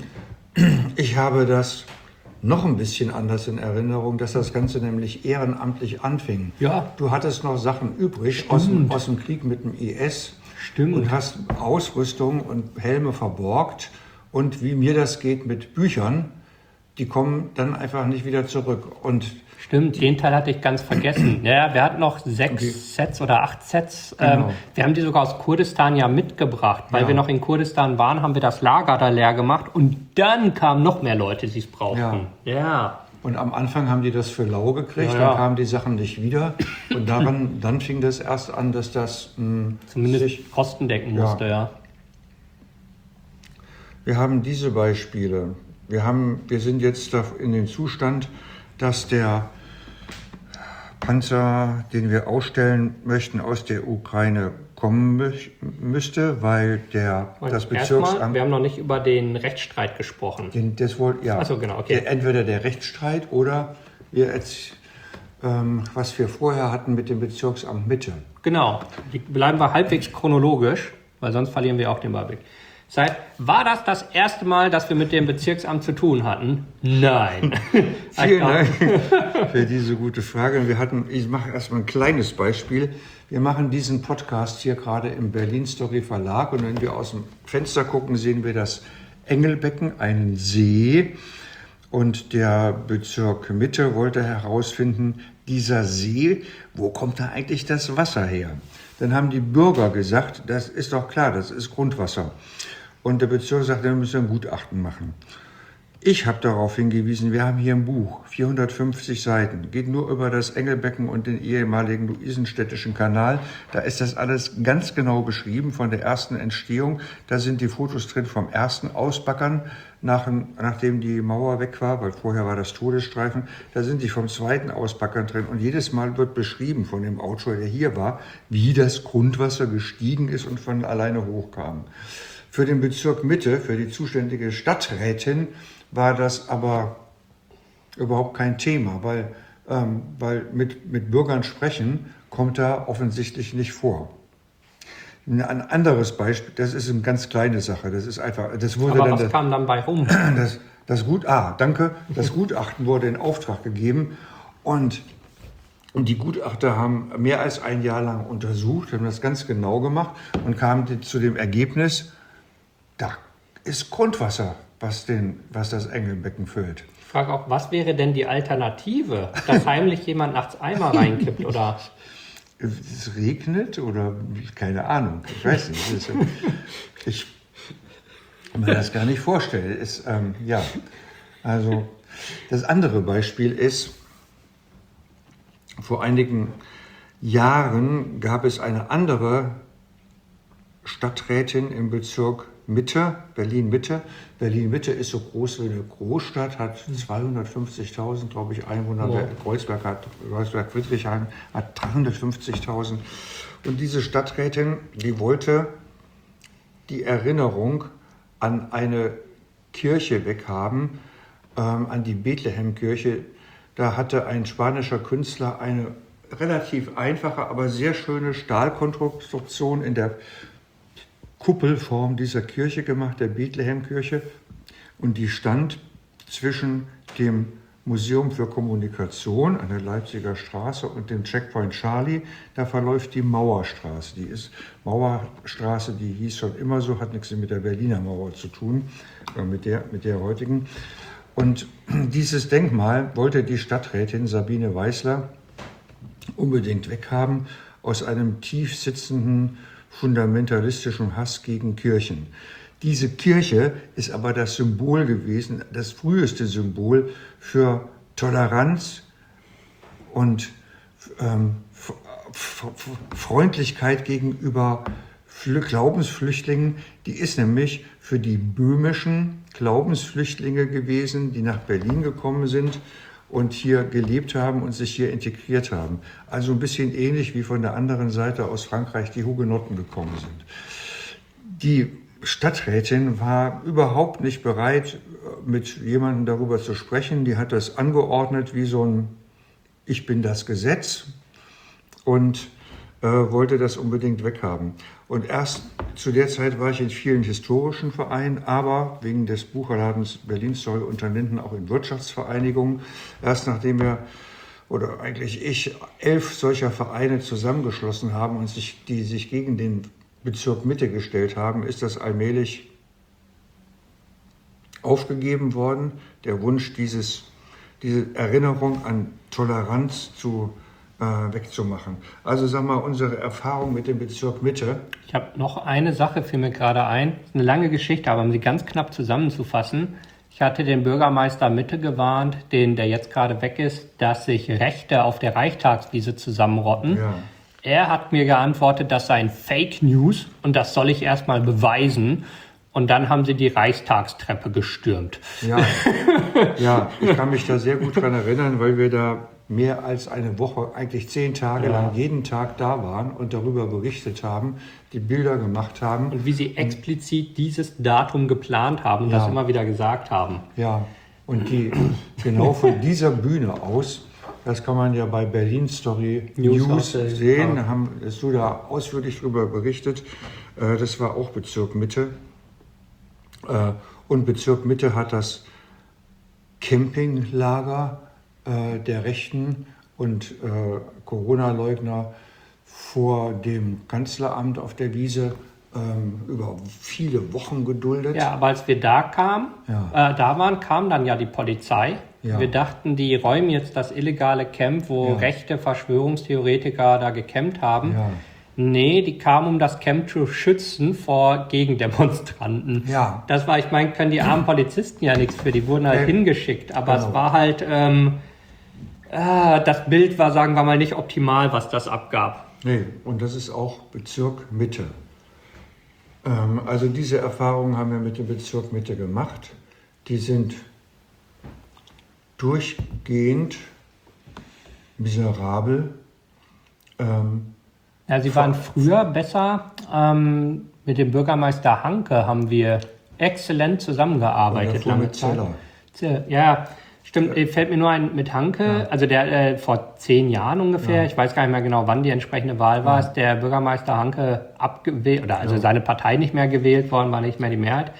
ich habe das noch ein bisschen anders in Erinnerung, dass das Ganze nämlich ehrenamtlich anfing. Ja. Du hattest noch Sachen übrig aus dem, aus dem Krieg mit dem I S. Stimmt. Und hast Ausrüstung und Helme verborgt. Und wie mir das geht mit Büchern, die kommen dann einfach nicht wieder zurück. Und Stimmt, den Teil hatte ich ganz vergessen. Ja, wir hatten noch sechs okay. Sets oder acht Sets. Genau. Ähm, wir haben die sogar aus Kurdistan ja mitgebracht. Weil ja. wir noch in Kurdistan waren, haben wir das Lager da leer gemacht. Und dann kamen noch mehr Leute, die es brauchten. Ja. ja. Und am Anfang haben die das für lau gekriegt, ja, ja. dann kamen die Sachen nicht wieder. Und daran, dann fing das erst an, dass das mh, zumindest sich, Kosten decken musste, ja. ja. Wir haben diese Beispiele. Wir, haben, wir sind jetzt in dem Zustand, dass der Panzer, den wir ausstellen möchten, aus der Ukraine kommen mü- müsste, weil der, Und das Bezirksamt... Mal, wir haben noch nicht über den Rechtsstreit gesprochen. Den, das wollt, ja. Ach so, genau, okay. Der, entweder der Rechtsstreit oder wir jetzt, ähm, was wir vorher hatten mit dem Bezirksamt Mitte. Genau, die bleiben wir halbwegs chronologisch, weil sonst verlieren wir auch den Überblick. Seit, war das das erste Mal, dass wir mit dem Bezirksamt zu tun hatten? Nein. Vielen Dank für diese gute Frage. Wir hatten, ich mache erstmal ein kleines Beispiel. Wir machen diesen Podcast hier gerade im Berlin Story Verlag und wenn wir aus dem Fenster gucken, sehen wir das Engelbecken, einen See. Und der Bezirk Mitte wollte herausfinden, dieser See, wo kommt da eigentlich das Wasser her? Dann haben die Bürger gesagt, das ist doch klar, das ist Grundwasser. Und der Bezirk sagte, wir müssen ein Gutachten machen. Ich habe darauf hingewiesen, wir haben hier ein Buch, vierhundertfünfzig Seiten, geht nur über das Engelbecken und den ehemaligen Luisenstädtischen Kanal. Da ist das alles ganz genau beschrieben von der ersten Entstehung. Da sind die Fotos drin vom ersten Ausbackern, nach, nachdem die Mauer weg war, weil vorher war das Todesstreifen. Da sind die vom zweiten Ausbackern drin und jedes Mal wird beschrieben von dem Autor, der hier war, wie das Grundwasser gestiegen ist und von alleine hochkam. Für den Bezirk Mitte, für die zuständige Stadträtin, war das aber überhaupt kein Thema, weil, ähm, weil mit, mit Bürgern sprechen kommt da offensichtlich nicht vor. Ein anderes Beispiel, das ist eine ganz kleine Sache, das ist einfach, das wurde aber dann... was das, kam dann bei rum? Das, das, Gut, ah, danke, das Gutachten wurde in Auftrag gegeben und, und die Gutachter haben mehr als ein Jahr lang untersucht, haben das ganz genau gemacht und kamen zu dem Ergebnis, da ist Grundwasser, was, den, was das Engelbecken füllt. Ich frage auch, was wäre denn die Alternative? Dass heimlich jemand nachts Eimer reinkippt, oder? Es regnet oder keine Ahnung, ich weiß nicht. Ist, ich kann mir das gar nicht vorstellen. Ist, ähm, ja, also das andere Beispiel ist, vor einigen Jahren gab es eine andere Stadträtin im Bezirk Mitte, Berlin-Mitte. Berlin-Mitte ist so groß wie eine Großstadt, hat zweihundertfünfzigtausend, glaube ich, Einwohner. Wow. Kreuzberg hat, Kreuzberg-Friedrichshain hat dreihundertfünfzigtausend. Und diese Stadträtin, die wollte die Erinnerung an eine Kirche weghaben, ähm, an die Bethlehem-Kirche. Da hatte ein spanischer Künstler eine relativ einfache, aber sehr schöne Stahlkonstruktion in der Kuppelform dieser Kirche gemacht, der Bethlehem-Kirche. Und die stand zwischen dem Museum für Kommunikation an der Leipziger Straße und dem Checkpoint Charlie. Da verläuft die Mauerstraße. Die ist Mauerstraße, die hieß schon immer so, hat nichts mit der Berliner Mauer zu tun, mit der, mit der heutigen. Und dieses Denkmal wollte die Stadträtin Sabine Weißler unbedingt weghaben aus einem tief sitzenden fundamentalistischen Hass gegen Kirchen. Diese Kirche ist aber das Symbol gewesen, das früheste Symbol für Toleranz und ähm, Freundlichkeit gegenüber Glaubensflüchtlingen. Die ist nämlich für die böhmischen Glaubensflüchtlinge gewesen, die nach Berlin gekommen sind und hier gelebt haben und sich hier integriert haben. Also ein bisschen ähnlich wie von der anderen Seite aus Frankreich die Hugenotten gekommen sind. Die Stadträtin war überhaupt nicht bereit, mit jemandem darüber zu sprechen. Die hat das angeordnet wie so ein Ich bin das Gesetz und äh, wollte das unbedingt weghaben. Und erst zu der Zeit war ich in vielen historischen Vereinen, aber wegen des Buchladens Berlin Story unter Linden auch in Wirtschaftsvereinigungen. Erst nachdem wir, oder eigentlich ich, elf solcher Vereine zusammengeschlossen haben und sich, die sich gegen den Bezirk Mitte gestellt haben, ist das allmählich aufgegeben worden. Der Wunsch, dieses, diese Erinnerung an Toleranz zu äh, wegzumachen. Also sag mal, unsere Erfahrung mit dem Bezirk Mitte. Ich habe noch eine Sache, fiel mir gerade ein. Das ist eine lange Geschichte, aber um sie ganz knapp zusammenzufassen. Ich hatte den Bürgermeister Mitte gewarnt, den, der jetzt gerade weg ist, dass sich Rechte auf der Reichstagswiese zusammenrotten. Ja. Er hat mir geantwortet, das seien Fake News und das soll ich erstmal beweisen. Und dann haben sie die Reichstagstreppe gestürmt. Ja, ja, ich kann mich da sehr gut dran erinnern, weil wir da mehr als eine Woche, eigentlich zehn Tage ja. lang jeden Tag da waren und darüber berichtet haben, die Bilder gemacht haben. Und wie sie explizit dieses Datum geplant haben und ja. das immer wieder gesagt haben. Ja, und die genau von dieser Bühne aus, das kann man ja bei Berlin Story News, News sehen, ja. haben, hast du da ausführlich darüber berichtet. Das war auch Bezirk Mitte. Äh, und Bezirk Mitte hat das Campinglager äh, der Rechten und äh, Corona-Leugner vor dem Kanzleramt auf der Wiese ähm, über viele Wochen geduldet. Ja, aber als wir da kamen, Ja. äh, da waren, kam dann ja die Polizei. Ja. Wir dachten, die räumen jetzt das illegale Camp, wo Ja. rechte Verschwörungstheoretiker da gecampt haben. Ja. Nee, die kamen, um das Camp zu schützen vor Gegendemonstranten. Ja. Das war, ich meine, können die armen Polizisten ja nichts für, die wurden halt Nee. hingeschickt. Aber Genau. es war halt, ähm, äh, das Bild war, sagen wir mal, nicht optimal, was das abgab. Nee, und das ist auch Bezirk Mitte. Ähm, also diese Erfahrungen haben wir mit dem Bezirk Mitte gemacht. Die sind durchgehend miserabel. Ähm, Ja, sie waren früher besser. Ähm, mit dem Bürgermeister Hanke haben wir exzellent zusammengearbeitet. davor Lange mit Zeit. Zeller. Ze- Ja, stimmt. äh, Fällt mir nur ein mit Hanke. Also der äh, vor zehn Jahren ungefähr. Ja. Ich weiß gar nicht mehr genau, wann die entsprechende Wahl war. Ist der Bürgermeister Hanke abgewählt oder also seine Partei nicht mehr gewählt worden, war nicht mehr die Mehrheit.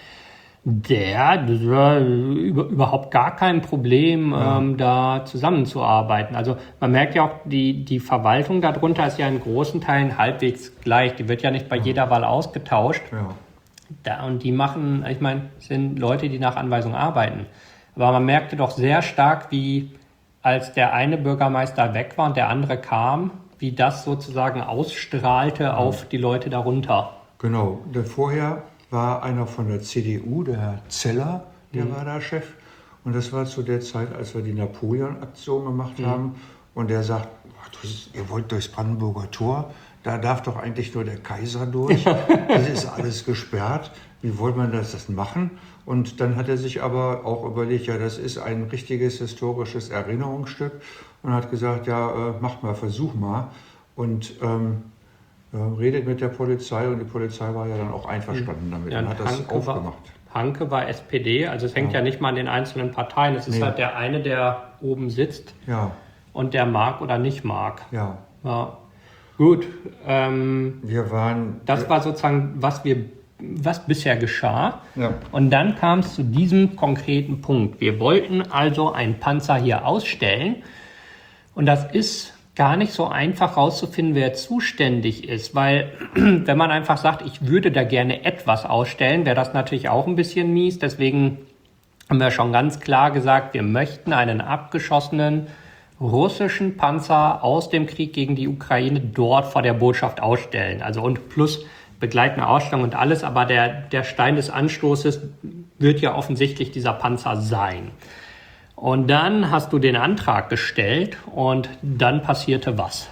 Der, das war über, überhaupt gar kein Problem, Ja. ähm, da zusammenzuarbeiten. Also man merkt ja auch, die, die Verwaltung darunter ist ja in großen Teilen halbwegs gleich. Die wird ja nicht bei jeder Wahl ausgetauscht. Ja. Da, und die machen, ich meine, sind Leute, die nach Anweisung arbeiten. Aber man merkte doch sehr stark, wie als der eine Bürgermeister weg war und der andere kam, wie das sozusagen ausstrahlte auf die Leute darunter. Genau, der vorher war einer von der C D U, der Herr Zeller, der Mhm. war da Chef. Und das war zu der Zeit, als wir die Napoleon-Aktion gemacht haben. Und der sagt, "Ach, das ist, ihr wollt durchs Brandenburger Tor, da darf doch eigentlich nur der Kaiser durch. Das ist alles gesperrt. Wie wollt man das, das machen? Und dann hat er sich aber auch überlegt, ja, das ist ein richtiges historisches Erinnerungsstück. Und hat gesagt, ja, äh, macht mal, versuch mal. Und ähm, ja, redet mit der Polizei und die Polizei war ja dann auch einverstanden damit Ja, und und hat das Hanke aufgemacht. War, Hanke war S P D, also es hängt ja, Ja. nicht mal an den einzelnen Parteien. Es ist Nee. halt der eine, der oben sitzt Ja, und der mag oder nicht mag. ja. Ja. Gut, ähm, Wir waren. das war sozusagen, was wir, was bisher geschah. Ja. Und dann kam es zu diesem konkreten Punkt. Wir wollten also einen Panzer hier ausstellen. Und das ist gar nicht so einfach rauszufinden, wer zuständig ist. Weil wenn man einfach sagt, ich würde da gerne etwas ausstellen, wäre das natürlich auch ein bisschen mies. Deswegen haben wir schon ganz klar gesagt, wir möchten einen abgeschossenen russischen Panzer aus dem Krieg gegen die Ukraine dort vor der Botschaft ausstellen. Also und plus begleitende Ausstellung und alles, aber der, der Stein des Anstoßes wird ja offensichtlich dieser Panzer sein. Und dann hast du den Antrag gestellt und dann passierte was?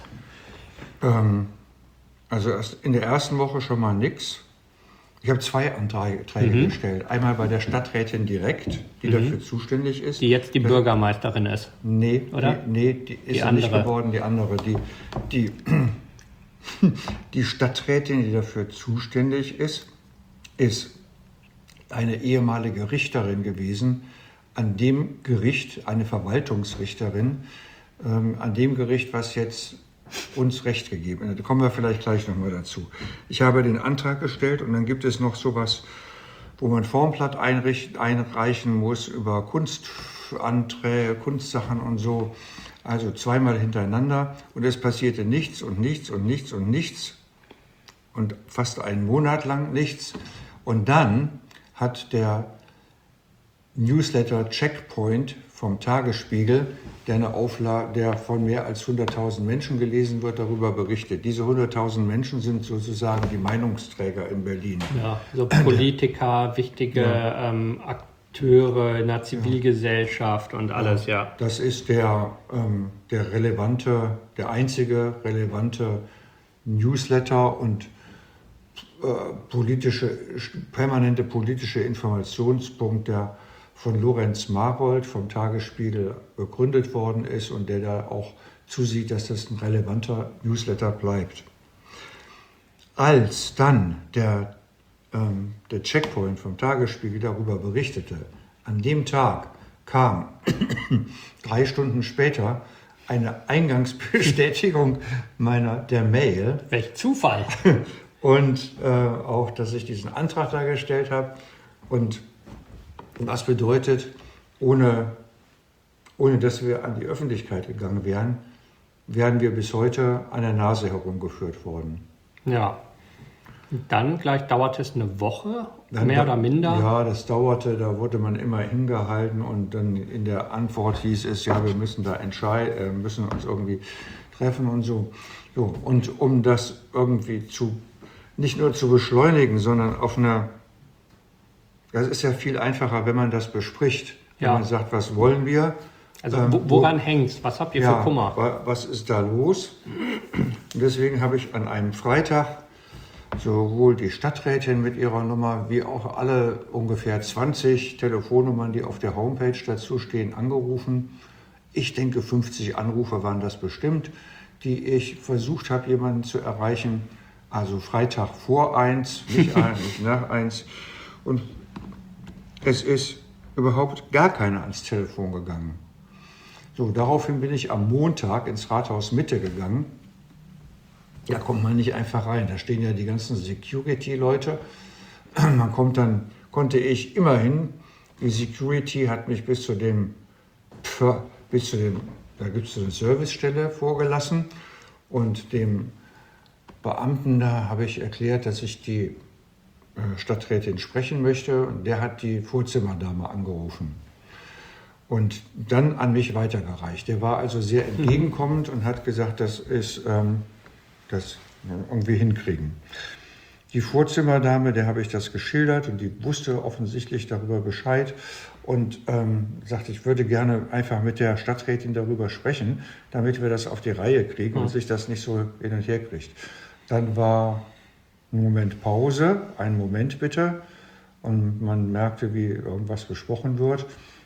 Ähm, also erst in der ersten Woche schon mal nichts. Ich habe zwei Anträge Mhm. gestellt. Einmal bei der Stadträtin direkt, die dafür zuständig ist. Die jetzt die Bürgermeisterin. Bürgermeisterin ist. Nee, Oder? Die, nee, die ist Die ja nicht andere. geworden, die andere. Die, die, die Stadträtin, die dafür zuständig ist, ist eine ehemalige Richterin gewesen, an dem Gericht, eine Verwaltungsrichterin, ähm, an dem Gericht, was jetzt uns Recht gegeben hat. Da kommen wir vielleicht gleich nochmal dazu. Ich habe den Antrag gestellt und dann gibt es noch sowas, wo man Formblatt einricht, einreichen muss über Kunstanträge, Kunstsachen und so. Also zweimal hintereinander und es passierte nichts und nichts und nichts und nichts und fast einen Monat lang nichts. Und dann hat der Newsletter Checkpoint vom Tagesspiegel, der eine Auflage, der von mehr als hunderttausend Menschen gelesen wird, darüber berichtet. Diese hunderttausend Menschen sind sozusagen die Meinungsträger in Berlin. Ja, so Politiker, wichtige Ja. ähm, Akteure in der Zivilgesellschaft und alles, ja. Das ist der, ähm, der relevante, der einzige relevante Newsletter und äh, politische, permanente politische Informationspunkt, der von Lorenz Marold vom Tagesspiegel gegründet worden ist und der da auch zusieht, dass das ein relevanter Newsletter bleibt. Als dann der, ähm, der Checkpoint vom Tagesspiegel darüber berichtete, an dem Tag kam drei Stunden später eine Eingangsbestätigung meiner der Mail Welch Zufall. und äh, auch, dass ich diesen Antrag da gestellt habe. Und was bedeutet, ohne, ohne dass wir an die Öffentlichkeit gegangen wären, wären wir bis heute an der Nase herumgeführt worden. Ja. Und dann gleich dauerte es eine Woche, Dann, mehr oder minder. Ja, das dauerte, da wurde man immer hingehalten und dann in der Antwort hieß es, ja, wir müssen da entscheiden, müssen uns irgendwie treffen und so. so. Und um das irgendwie zu, nicht nur zu beschleunigen, sondern auf einer, das ist ja viel einfacher, wenn man das bespricht. Wenn Ja. man sagt, was wollen wir? Also Ähm, wo, woran hängt's? Was habt ihr ja, für Kummer? wa- was ist da los? Und deswegen habe ich an einem Freitag sowohl die Stadträtin mit ihrer Nummer wie auch alle ungefähr zwanzig Telefonnummern, die auf der Homepage dazu stehen, angerufen. Ich denke, fünfzig Anrufe waren das bestimmt, die ich versucht habe, jemanden zu erreichen. Also Freitag vor eins, nicht, ein, nicht nach eins. Und es ist überhaupt gar keiner ans Telefon gegangen. So, daraufhin bin ich am Montag ins Rathaus Mitte gegangen. Da kommt man nicht einfach rein. Da stehen ja die ganzen Security-Leute. Man kommt dann, konnte ich immerhin, die Security hat mich bis zu dem, bis zu dem, da gibt es so eine Servicestelle vorgelassen. Und dem Beamten da habe ich erklärt, dass ich die Stadträtin sprechen möchte. Und der hat die Vorzimmerdame angerufen und dann an mich weitergereicht. Der war also sehr entgegenkommend und hat gesagt, das ist ähm, das irgendwie hinkriegen. Die Vorzimmerdame, der habe ich das geschildert und die wusste offensichtlich darüber Bescheid und ähm, sagte, ich würde gerne einfach mit der Stadträtin darüber sprechen, damit wir das auf die Reihe kriegen und sich das nicht so hin und her kriegt. Dann war ein Moment Pause, einen Moment bitte, und man merkte, wie irgendwas gesprochen wird.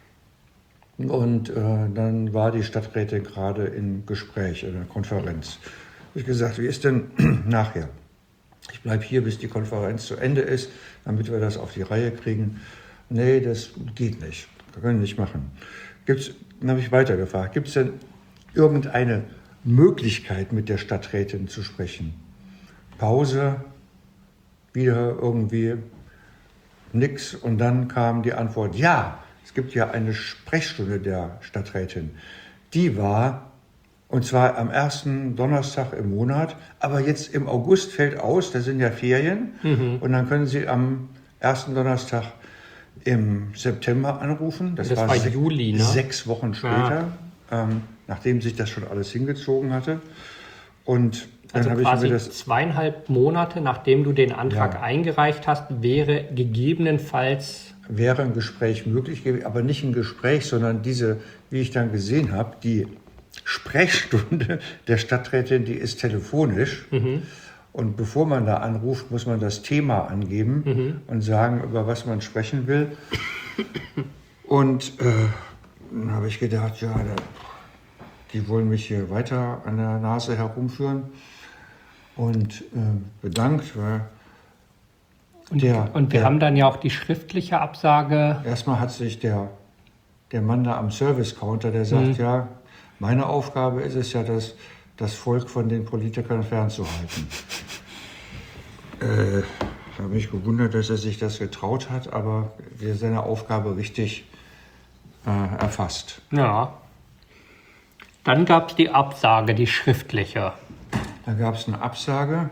Und äh, dann war die Stadträtin gerade im Gespräch, in der Konferenz. Habe ich gesagt, wie ist denn nachher? Ich bleibe hier, bis die Konferenz zu Ende ist, damit wir das auf die Reihe kriegen. Nee, das geht nicht. Das können wir nicht machen. Gibt's, dann habe ich weitergefragt, gibt es denn irgendeine Möglichkeit, mit der Stadträtin zu sprechen? Pause, wieder irgendwie nix. Und dann kam die Antwort, ja, es gibt ja eine Sprechstunde der Stadträtin. Die war, und zwar am ersten Donnerstag im Monat, aber jetzt im August fällt aus, da sind ja Ferien. Mhm. Und dann können Sie am ersten Donnerstag im September anrufen. Das, das war, war se- Juli, ne? sechs Wochen später, ja. ähm, nachdem sich das schon alles hingezogen hatte. Und dann Also habe ich quasi mir das zweieinhalb Monate, nachdem du den Antrag Ja. eingereicht hast, wäre gegebenenfalls... wäre ein Gespräch möglich gewesen, aber nicht ein Gespräch, sondern diese, wie ich dann gesehen habe, die Sprechstunde der Stadträtin, die ist telefonisch. Mhm. Und bevor man da anruft, muss man das Thema angeben mhm. und sagen, über was man sprechen will. Und äh, dann habe ich gedacht, ja, da, die wollen mich hier weiter an der Nase herumführen. Und äh, bedankt, weil Und, der, und wir der, haben dann ja auch die schriftliche Absage. Erstmal hat sich der, der Mann da am Service-Counter, der sagt, mhm. ja, meine Aufgabe ist es ja, das, das Volk von den Politikern fernzuhalten. äh, da habe ich gewundert, dass er sich das getraut hat, aber er seine Aufgabe richtig äh, erfasst. Ja. Dann gab es die Absage, die schriftliche. Da gab es eine Absage.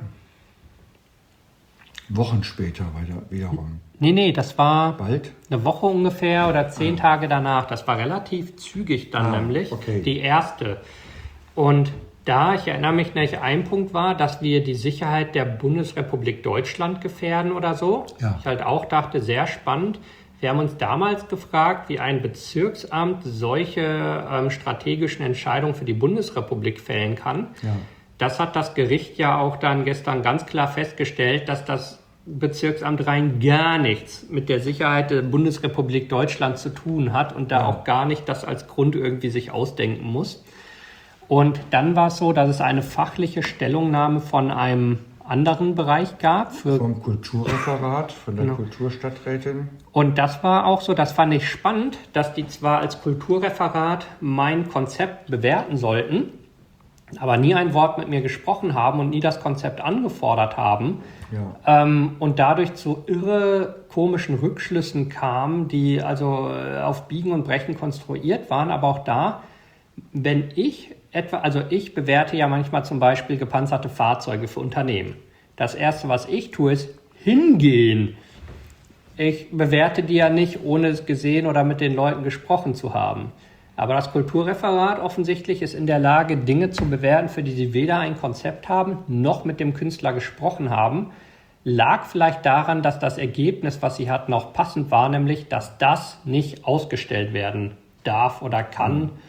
Wochen später weiter, wiederum. Nee, nee, das war Bald? eine Woche ungefähr oder zehn ah. Tage danach. Das war relativ zügig dann ah, nämlich, okay. die erste. Und da, ich erinnere mich nicht, ein Punkt war, dass wir die Sicherheit der Bundesrepublik Deutschland gefährden oder so. Ja. Ich halt auch dachte, sehr spannend. Wir haben uns damals gefragt, wie ein Bezirksamt solche ähm, strategischen Entscheidungen für die Bundesrepublik fällen kann. Ja. Das hat das Gericht ja auch dann gestern ganz klar festgestellt, dass das Bezirksamt rein gar nichts mit der Sicherheit der Bundesrepublik Deutschland zu tun hat und da ja. auch gar nicht das als Grund irgendwie sich ausdenken muss. Und dann war es so, dass es eine fachliche Stellungnahme von einem anderen Bereich gab. Für Vom Kulturreferat, von der genau. Kulturstadträtin. Und das war auch so, das fand ich spannend, dass die zwar als Kulturreferat mein Konzept bewerten sollten, aber nie ein Wort mit mir gesprochen haben und nie das Konzept angefordert haben. Ja. Ähm, und dadurch zu irre komischen Rückschlüssen kamen, die also äh, auf Biegen und Brechen konstruiert waren. Aber auch da, wenn ich etwa, also ich bewerte ja manchmal zum Beispiel gepanzerte Fahrzeuge für Unternehmen. Das Erste, was ich tue, ist hingehen. Ich bewerte die ja nicht, ohne es gesehen oder mit den Leuten gesprochen zu haben. Aber das Kulturreferat offensichtlich ist in der Lage, Dinge zu bewerten, für die sie weder ein Konzept haben, noch mit dem Künstler gesprochen haben. Lag vielleicht daran, dass das Ergebnis, was sie hatten, auch passend war, nämlich, dass das nicht ausgestellt werden darf oder kann. Mhm.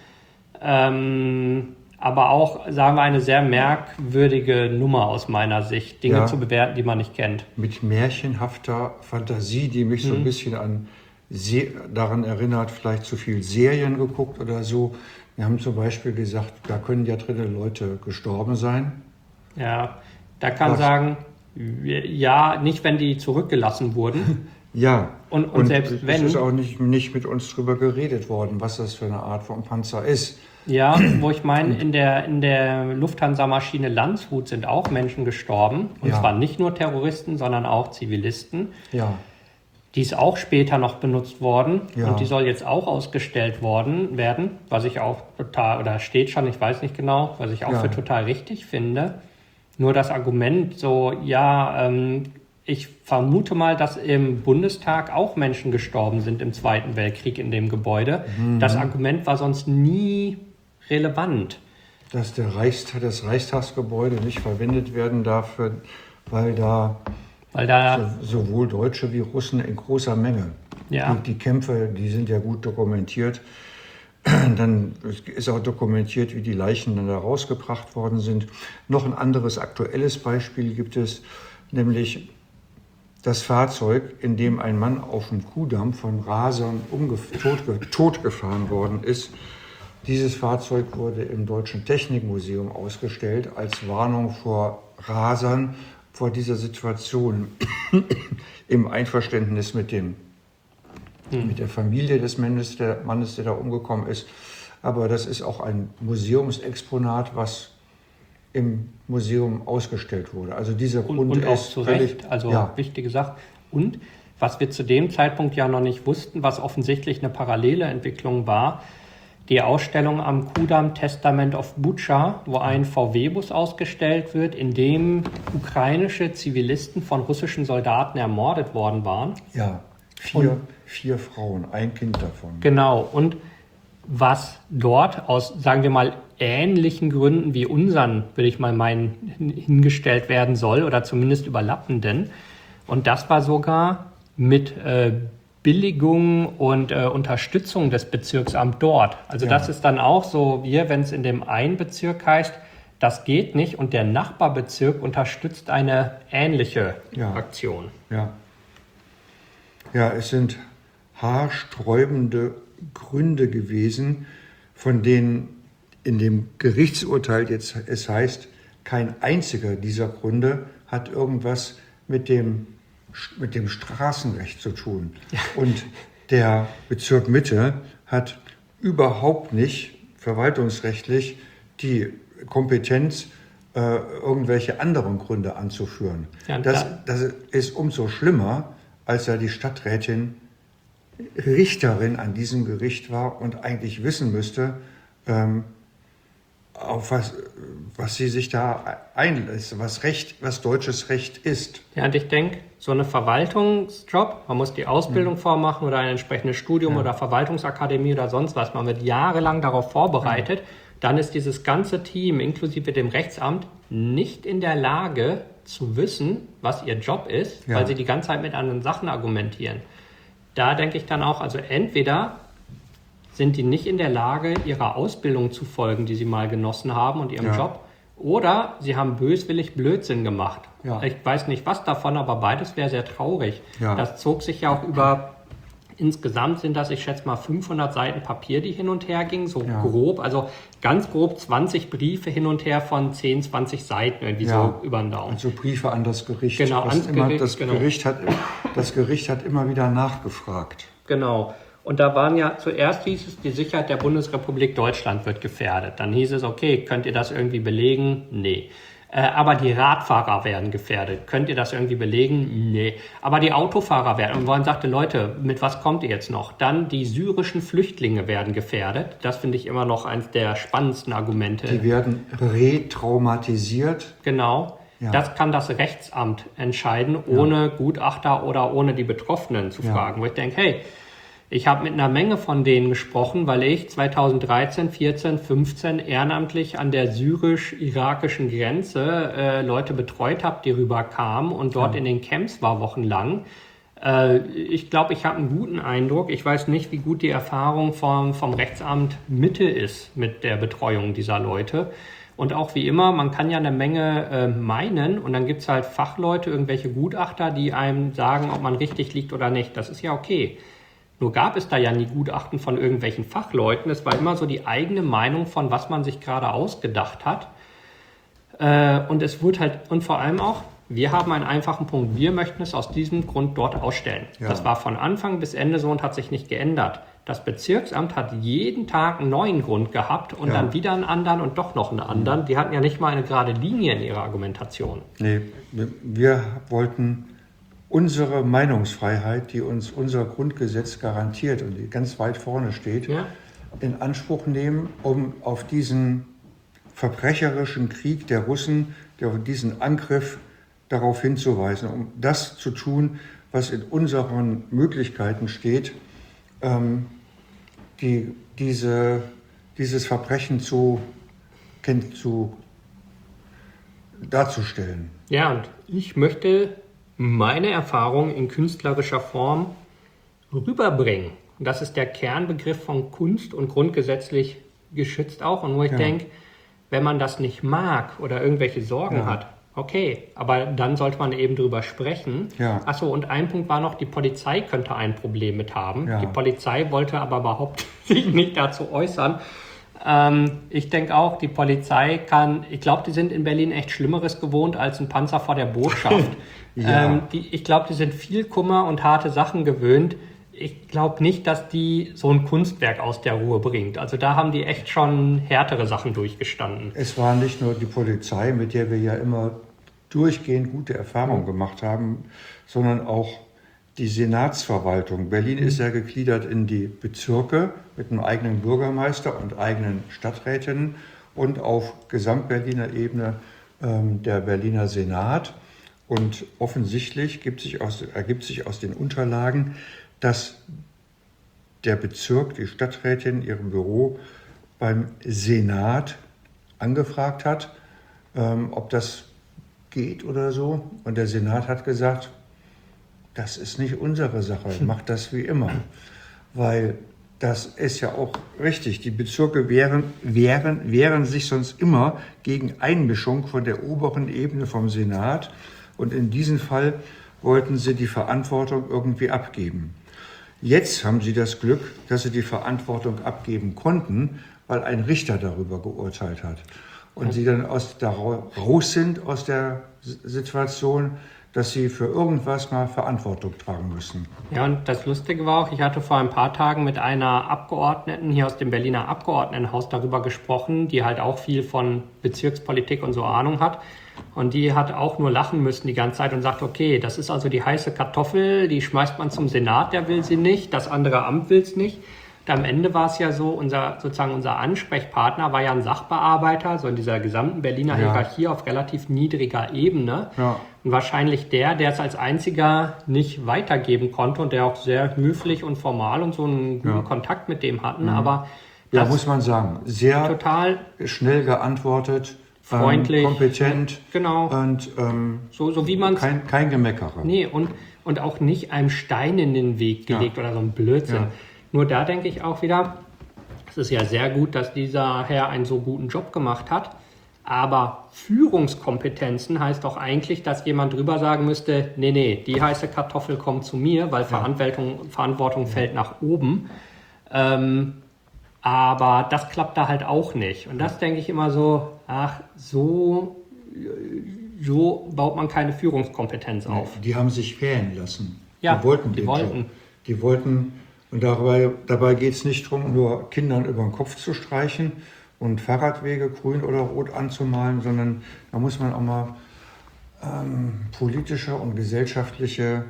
Ähm, aber auch, sagen wir, eine sehr merkwürdige Nummer aus meiner Sicht, Dinge ja. zu bewerten, die man nicht kennt. Mit märchenhafter Fantasie, die mich mhm. so ein bisschen an Se- daran erinnert, vielleicht zu viel Serien geguckt oder so. Wir haben zum Beispiel gesagt, da können ja drinnen Leute gestorben sein. Ja, da kann Was? sagen, ja, nicht wenn die zurückgelassen wurden. Ja, und, und, und selbst wenn. Es ist auch nicht, nicht mit uns drüber geredet worden, was das für eine Art von Panzer ist. Ja, wo ich meine, in der, in der Lufthansa-Maschine Landshut sind auch Menschen gestorben. Und ja. zwar nicht nur Terroristen, sondern auch Zivilisten. Ja. Die ist auch später noch benutzt worden ja. und die soll jetzt auch ausgestellt worden werden, was ich auch total, oder steht schon, ich weiß nicht genau, was ich auch ja. für total richtig finde. Nur das Argument so, ja, ähm, ich vermute mal, dass im Bundestag auch Menschen gestorben sind im Zweiten Weltkrieg in dem Gebäude. Mhm. Das Argument war sonst nie relevant. Dass der Reichstag, das Reichstagsgebäude nicht verwendet werden darf, weil da... Weil da so, sowohl Deutsche wie Russen in großer Menge. Ja. Die, die Kämpfe, die sind ja gut dokumentiert. Dann ist auch dokumentiert, wie die Leichen dann da rausgebracht worden sind. Noch ein anderes aktuelles Beispiel gibt es, nämlich das Fahrzeug, in dem ein Mann auf dem Kuhdamm von Rasern umgef- tot, totgefahren worden ist. Dieses Fahrzeug wurde im Deutschen Technikmuseum ausgestellt als Warnung vor Rasern, vor dieser Situation im Einverständnis mit dem, hm. mit der Familie des Mannes der, Mannes, der da umgekommen ist. Aber das ist auch ein Museumsexponat, was im Museum ausgestellt wurde. Also dieser Grund und, und auch ist zu völlig, Recht, also ja. wichtige Sache. Und was wir zu dem Zeitpunkt ja noch nicht wussten, was offensichtlich eine parallele Entwicklung war, die Ausstellung am Kudamm Testament of Bucha, wo ein V W-Bus ausgestellt wird, in dem ukrainische Zivilisten von russischen Soldaten ermordet worden waren. Ja, vier, vier Frauen, ein Kind davon. Genau, und was dort aus, sagen wir mal, ähnlichen Gründen wie unseren, würde ich mal meinen, hingestellt werden soll oder zumindest überlappenden. Und das war sogar mit äh, Billigung und äh, Unterstützung des Bezirksamts dort. Also ja. das ist dann auch so, wie wenn es in dem einen Bezirk heißt, das geht nicht und der Nachbarbezirk unterstützt eine ähnliche ja. Aktion. Ja. ja, es sind haarsträubende Gründe gewesen, von denen in dem Gerichtsurteil jetzt es heißt, kein einziger dieser Gründe hat irgendwas mit dem mit dem Straßenrecht zu tun. Ja. Und der Bezirk Mitte hat überhaupt nicht verwaltungsrechtlich die Kompetenz, äh, irgendwelche anderen Gründe anzuführen. Ja, das, das ist umso schlimmer, als ja die Stadträtin Richterin an diesem Gericht war und eigentlich wissen müsste, ähm, auf was, was sie sich da einlässt, was Recht, was deutsches Recht ist. Ja, und ich denke, so eine Verwaltungsjob, man muss die Ausbildung mhm. vormachen oder ein entsprechendes Studium ja. oder Verwaltungsakademie oder sonst was, man wird jahrelang darauf vorbereitet, mhm. dann ist dieses ganze Team inklusive dem Rechtsamt nicht in der Lage zu wissen, was ihr Job ist, ja. weil sie die ganze Zeit mit anderen Sachen argumentieren. Da denke ich dann auch, also entweder sind die nicht in der Lage, ihrer Ausbildung zu folgen, die sie mal genossen haben und ihrem ja. Job, oder sie haben böswillig Blödsinn gemacht. Ja. Ich weiß nicht was davon, aber beides wäre sehr traurig. Ja. Das zog sich ja auch über, insgesamt sind das, ich schätze mal, fünfhundert Seiten Papier, die hin und her gingen, so ja. grob, also ganz grob zwanzig Briefe hin und her von zehn, zwanzig Seiten, irgendwie ja. so über den Daumen. Also Briefe an das Gericht. Genau, ans immer, Gericht. Das, genau. Gericht hat, das Gericht hat immer wieder nachgefragt. Genau. Und da waren ja, zuerst hieß es, die Sicherheit der Bundesrepublik Deutschland wird gefährdet. Dann hieß es, okay, könnt ihr das irgendwie belegen? Nee. Äh, aber die Radfahrer werden gefährdet. Könnt ihr das irgendwie belegen? Nee. Aber die Autofahrer werden. Und man sagte, Leute, mit was kommt ihr jetzt noch? Dann die syrischen Flüchtlinge werden gefährdet. Das finde ich immer noch eines der spannendsten Argumente. Die werden retraumatisiert. Genau. Ja. Das kann das Rechtsamt entscheiden, ohne ja. Gutachter oder ohne die Betroffenen zu fragen. Ja. Wo ich denke, hey, ich habe mit einer Menge von denen gesprochen, weil ich zweitausenddreizehn, vierzehn, fünfzehn ehrenamtlich an der syrisch-irakischen Grenze äh, Leute betreut habe, die rüberkamen und dort ja. in den Camps war wochenlang. Äh, ich glaube, ich habe einen guten Eindruck. Ich weiß nicht, wie gut die Erfahrung vom, vom Rechtsamt Mitte ist mit der Betreuung dieser Leute. Und auch wie immer, man kann ja eine Menge äh, meinen und dann gibt es halt Fachleute, irgendwelche Gutachter, die einem sagen, ob man richtig liegt oder nicht. Das ist ja okay. Nur gab es da ja nie Gutachten von irgendwelchen Fachleuten. Es war immer so die eigene Meinung von, was man sich gerade ausgedacht hat. Äh, und es wurde halt, und vor allem auch, wir haben einen einfachen Punkt. Wir möchten es aus diesem Grund dort ausstellen. Ja. Das war von Anfang bis Ende so und hat sich nicht geändert. Das Bezirksamt hat jeden Tag einen neuen Grund gehabt und ja. dann wieder einen anderen und doch noch einen anderen. Die hatten ja nicht mal eine gerade Linie in ihrer Argumentation. Nee, wir wollten unsere Meinungsfreiheit, die uns unser Grundgesetz garantiert und die ganz weit vorne steht, ja. in Anspruch nehmen, um auf diesen verbrecherischen Krieg der Russen, auf diesen Angriff darauf hinzuweisen, um das zu tun, was in unseren Möglichkeiten steht, ähm, die, diese, dieses Verbrechen zu, zu darzustellen. Ja, und ich möchte meine Erfahrung in künstlerischer Form rüberbringen. Und das ist der Kernbegriff von Kunst und grundgesetzlich geschützt auch. Und wo ich ja. denke, wenn man das nicht mag oder irgendwelche Sorgen ja. hat, okay, aber dann sollte man eben drüber sprechen. Ja. Achso, und ein Punkt war noch, die Polizei könnte ein Problem mit haben. Ja. Die Polizei wollte aber überhaupt sich nicht dazu äußern. Ähm, ich denke auch, die Polizei kann, ich glaube, die sind in Berlin echt Schlimmeres gewohnt als ein Panzer vor der Botschaft. ja. ähm, die, ich glaube, die sind viel Kummer und harte Sachen gewöhnt. Ich glaube nicht, dass die so ein Kunstwerk aus der Ruhe bringt. Also da haben die echt schon härtere Sachen durchgestanden. Es war nicht nur die Polizei, mit der wir ja immer durchgehend gute Erfahrungen gemacht haben, sondern auch die Senatsverwaltung. Berlin ist ja gegliedert in die Bezirke mit einem eigenen Bürgermeister und eigenen Stadträtinnen und auf Gesamtberliner Ebene ähm, der Berliner Senat. Und offensichtlich gibt sich aus, ergibt sich aus den Unterlagen, dass der Bezirk, die Stadträtin, ihrem Büro beim Senat angefragt hat, ähm, ob das geht oder so. Und der Senat hat gesagt, das ist nicht unsere Sache, macht das wie immer. Weil das ist ja auch richtig, die Bezirke wehren, wehren, wehren sich sonst immer gegen Einmischung von der oberen Ebene vom Senat. Und in diesem Fall wollten sie die Verantwortung irgendwie abgeben. Jetzt haben sie das Glück, dass sie die Verantwortung abgeben konnten, weil ein Richter darüber geurteilt hat. Und ja. sie dann aus da raus sind aus der Situation, dass sie für irgendwas mal Verantwortung tragen müssen. Ja, und das Lustige war auch, ich hatte vor ein paar Tagen mit einer Abgeordneten hier aus dem Berliner Abgeordnetenhaus darüber gesprochen, die halt auch viel von Bezirkspolitik und so Ahnung hat. Und die hat auch nur lachen müssen die ganze Zeit und sagt, okay, das ist also die heiße Kartoffel, die schmeißt man zum Senat, der will sie nicht, das andere Amt will es nicht. Und am Ende war es ja so, unser, sozusagen unser Ansprechpartner war ja ein Sachbearbeiter, so in dieser gesamten Berliner ja. Hierarchie auf relativ niedriger Ebene. Ja. Und wahrscheinlich der, der es als einziger nicht weitergeben konnte und der auch sehr höflich und formal und so einen guten ja. Kontakt mit dem hatten. Mhm. Aber ja, muss man sagen, sehr total schnell geantwortet. Freundlich, ähm, kompetent, genau. Und ähm, so, so wie man kein, kein Gemeckere. Nee, und, und auch nicht einem Stein in den Weg gelegt ja. oder so ein Blödsinn. Ja. Nur da denke ich auch wieder, es ist ja sehr gut, dass dieser Herr einen so guten Job gemacht hat, aber Führungskompetenzen heißt doch eigentlich, dass jemand drüber sagen müsste, nee, nee, die heiße Kartoffel kommt zu mir, weil ja. Verantwortung, Verantwortung ja. fällt nach oben. Ähm, Aber das klappt da halt auch nicht. Und das denke ich immer so, ach, so, so baut man keine Führungskompetenz auf. Die haben sich wählen lassen. Ja, die wollten die den wollten. Job. Die wollten Und dabei, dabei geht es nicht darum, nur Kindern über den Kopf zu streichen und Fahrradwege grün oder rot anzumalen, sondern da muss man auch mal ähm, politische und gesellschaftliche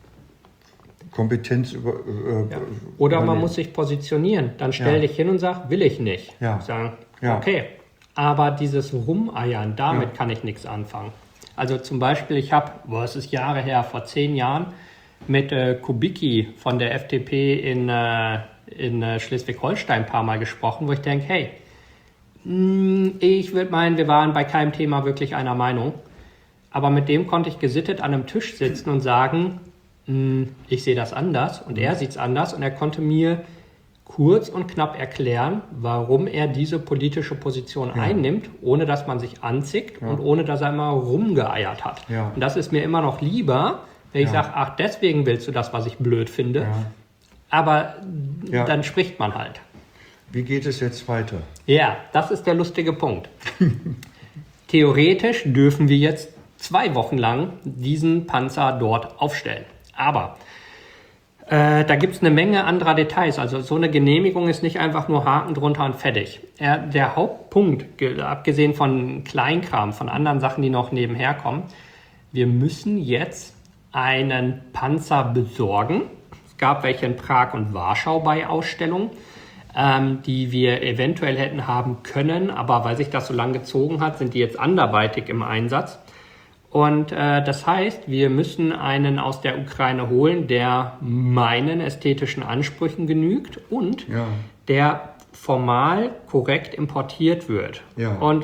Kompetenz über. Äh, ja. Oder man übernehmen. muss sich positionieren. Dann stell Ja. dich hin und sag, will ich nicht. Ja. Sagen, Ja. okay. Aber dieses Rumeiern, damit Ja. kann ich nichts anfangen. Also zum Beispiel, ich habe, boah, es ist Jahre her, vor zehn Jahren, mit äh, Kubicki von der F D P in, äh, in äh, Schleswig-Holstein ein paar Mal gesprochen, wo ich denke, hey, mh, ich würde meinen, wir waren bei keinem Thema wirklich einer Meinung. Aber mit dem konnte ich gesittet an einem Tisch sitzen und sagen, mh, ich sehe das anders und er sieht es anders und er konnte mir kurz und knapp erklären, warum er diese politische Position Ja. einnimmt, ohne dass man sich anzickt Ja. und ohne dass er immer rumgeeiert hat. Ja. Und das ist mir immer noch lieber, wenn ich Ja. sage, ach, deswegen willst du das, was ich blöd finde. Ja. Aber Ja. dann spricht man halt. Wie geht es jetzt weiter? Ja, das ist der lustige Punkt. Theoretisch dürfen wir jetzt zwei Wochen lang diesen Panzer dort aufstellen. Aber äh, da gibt es eine Menge anderer Details. Also so eine Genehmigung ist nicht einfach nur Haken drunter und fertig. Er, der Hauptpunkt, ge- abgesehen von Kleinkram, von anderen Sachen, die noch nebenher kommen, wir müssen jetzt einen Panzer besorgen. Es gab welche in Prag und Warschau bei Ausstellungen, ähm, die wir eventuell hätten haben können, aber weil sich das so lang gezogen hat, sind die jetzt anderweitig im Einsatz. Und äh, das heißt, wir müssen einen aus der Ukraine holen, der meinen ästhetischen Ansprüchen genügt und Ja. der formal korrekt importiert wird. Ja. Und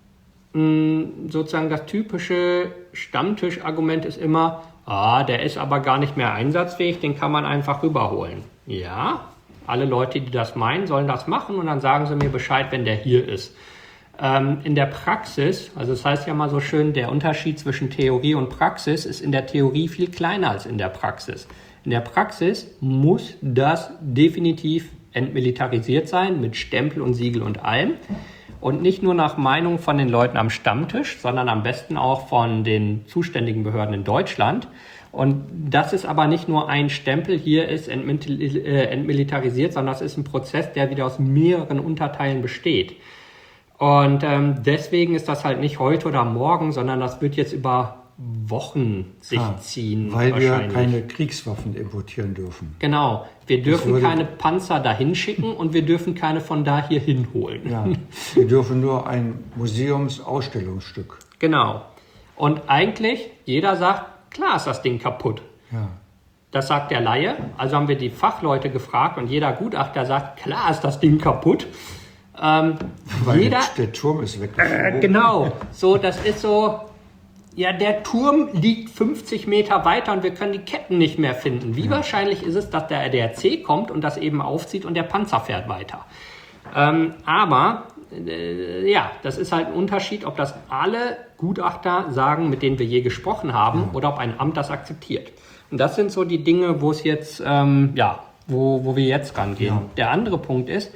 mh, sozusagen das typische Stammtischargument ist immer, ah, der ist aber gar nicht mehr einsatzfähig, den kann man einfach rüberholen. Ja, alle Leute, die das meinen, sollen das machen und dann sagen sie mir Bescheid, wenn der hier ist. Ähm, in der Praxis, also das heißt ja mal so schön, der Unterschied zwischen Theorie und Praxis ist in der Theorie viel kleiner als in der Praxis. In der Praxis muss das definitiv entmilitarisiert sein, mit Stempel und Siegel und allem. Und nicht nur nach Meinung von den Leuten am Stammtisch, sondern am besten auch von den zuständigen Behörden in Deutschland. Und das ist aber nicht nur ein Stempel, hier ist entmil- äh, entmilitarisiert, sondern das ist ein Prozess, der wieder aus mehreren Unterteilen besteht. Und ähm, deswegen ist das halt nicht heute oder morgen, sondern das wird jetzt über Wochen sich Ah, ziehen. Weil wir wahrscheinlich. keine Kriegswaffen importieren dürfen. Genau, wir dürfen würde- keine Panzer dahin schicken und wir dürfen keine von da hier hinholen. Ja. Wir dürfen nur ein Museumsausstellungsstück. Genau. Und eigentlich, jeder sagt, klar ist das Ding kaputt. Ja. Das sagt der Laie. Also haben wir die Fachleute gefragt und jeder Gutachter sagt, klar ist das Ding kaputt. Ähm, Weil jeder, der Turm ist weg. äh, genau, so, das ist so, ja, der Turm liegt fünfzig Meter weiter und wir können die Ketten nicht mehr finden. Wie wahrscheinlich ist es, dass der A D A C kommt und das eben aufzieht und der Panzer fährt weiter? Ähm, aber, äh, ja, das ist halt ein Unterschied, ob das alle Gutachter sagen, mit denen wir je gesprochen haben, oder ob ein Amt das akzeptiert. Und das sind so die Dinge, wo es jetzt, ähm, ja, wo, wo wir jetzt rangehen. Ja. Der andere Punkt ist,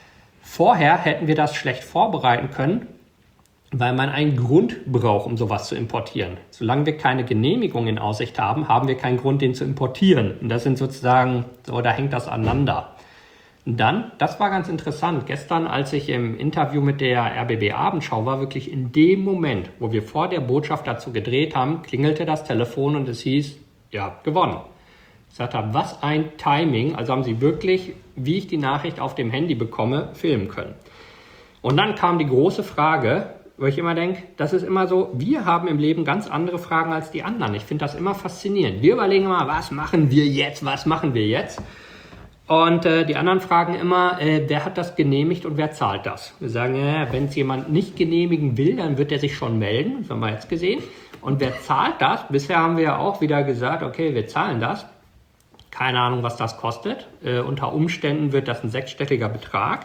vorher hätten wir das schlecht vorbereiten können, weil man einen Grund braucht, um sowas zu importieren. Solange wir keine Genehmigung in Aussicht haben, haben wir keinen Grund, den zu importieren. Und das sind sozusagen, so, da hängt das aneinander. Und dann, das war ganz interessant, gestern, als ich im Interview mit der R B B Abendschau war, wirklich in dem Moment, wo wir vor der Botschaft dazu gedreht haben, klingelte das Telefon und es hieß, ihr habt gewonnen. Ich sagte, was ein Timing, also haben sie wirklich, wie ich die Nachricht auf dem Handy bekomme, filmen können. Und dann kam die große Frage, wo ich immer denke, das ist immer so, wir haben im Leben ganz andere Fragen als die anderen. Ich finde das immer faszinierend. Wir überlegen immer, was machen wir jetzt, was machen wir jetzt? Und äh, die anderen fragen immer, äh, wer hat das genehmigt und wer zahlt das? Wir sagen, ja, wenn es jemand nicht genehmigen will, dann wird er sich schon melden, das haben wir jetzt gesehen. Und wer zahlt das? Bisher haben wir ja auch wieder gesagt, okay, wir zahlen das. Keine Ahnung, was das kostet. Äh, unter Umständen wird das ein sechsstelliger Betrag.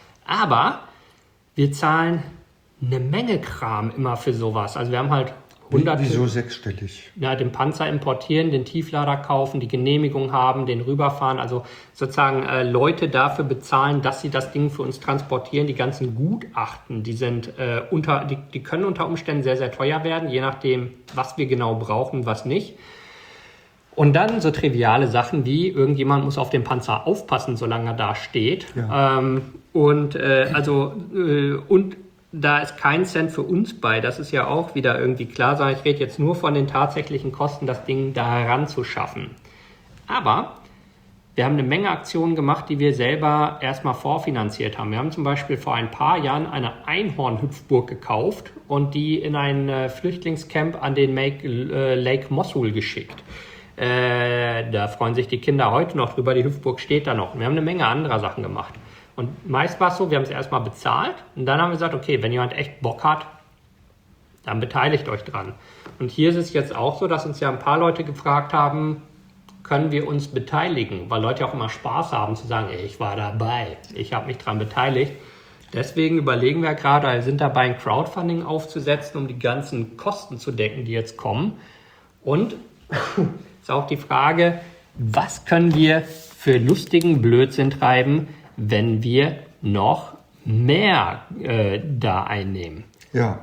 Aber wir zahlen eine Menge Kram immer für sowas. Also wir haben halt hundert... Wieso sechsstellig? Ja, den Panzer importieren, den Tieflader kaufen, die Genehmigung haben, den rüberfahren. Also sozusagen äh, Leute dafür bezahlen, dass sie das Ding für uns transportieren. Die ganzen Gutachten, die sind äh, unter, die, die können unter Umständen sehr, sehr teuer werden, je nachdem, was wir genau brauchen, was nicht. Und dann so triviale Sachen wie, irgendjemand muss auf den Panzer aufpassen, solange er da steht. Ja. Ähm, und äh, also äh, und da ist kein Cent für uns bei. Das ist ja auch wieder irgendwie klar, sondern ich rede jetzt nur von den tatsächlichen Kosten, das Ding da heranzuschaffen. Aber wir haben eine Menge Aktionen gemacht, die wir selber erstmal vorfinanziert haben. Wir haben zum Beispiel vor ein paar Jahren eine Einhorn-Hüpfburg gekauft und die in ein äh, Flüchtlingscamp an den Make, äh, Lake Mosul geschickt. Äh, da freuen sich die Kinder heute noch drüber, die Hüpfburg steht da noch. Und wir haben eine Menge anderer Sachen gemacht. Und meist war es so, wir haben es erstmal bezahlt und dann haben wir gesagt, okay, wenn jemand echt Bock hat, dann beteiligt euch dran. Und hier ist es jetzt auch so, dass uns ja ein paar Leute gefragt haben, können wir uns beteiligen? Weil Leute auch immer Spaß haben zu sagen, ey, ich war dabei, ich habe mich dran beteiligt. Deswegen überlegen wir gerade, wir sind dabei, ein Crowdfunding aufzusetzen, um die ganzen Kosten zu decken, die jetzt kommen. Und ist auch die Frage, was können wir für lustigen Blödsinn treiben, wenn wir noch mehr äh, da einnehmen? Ja.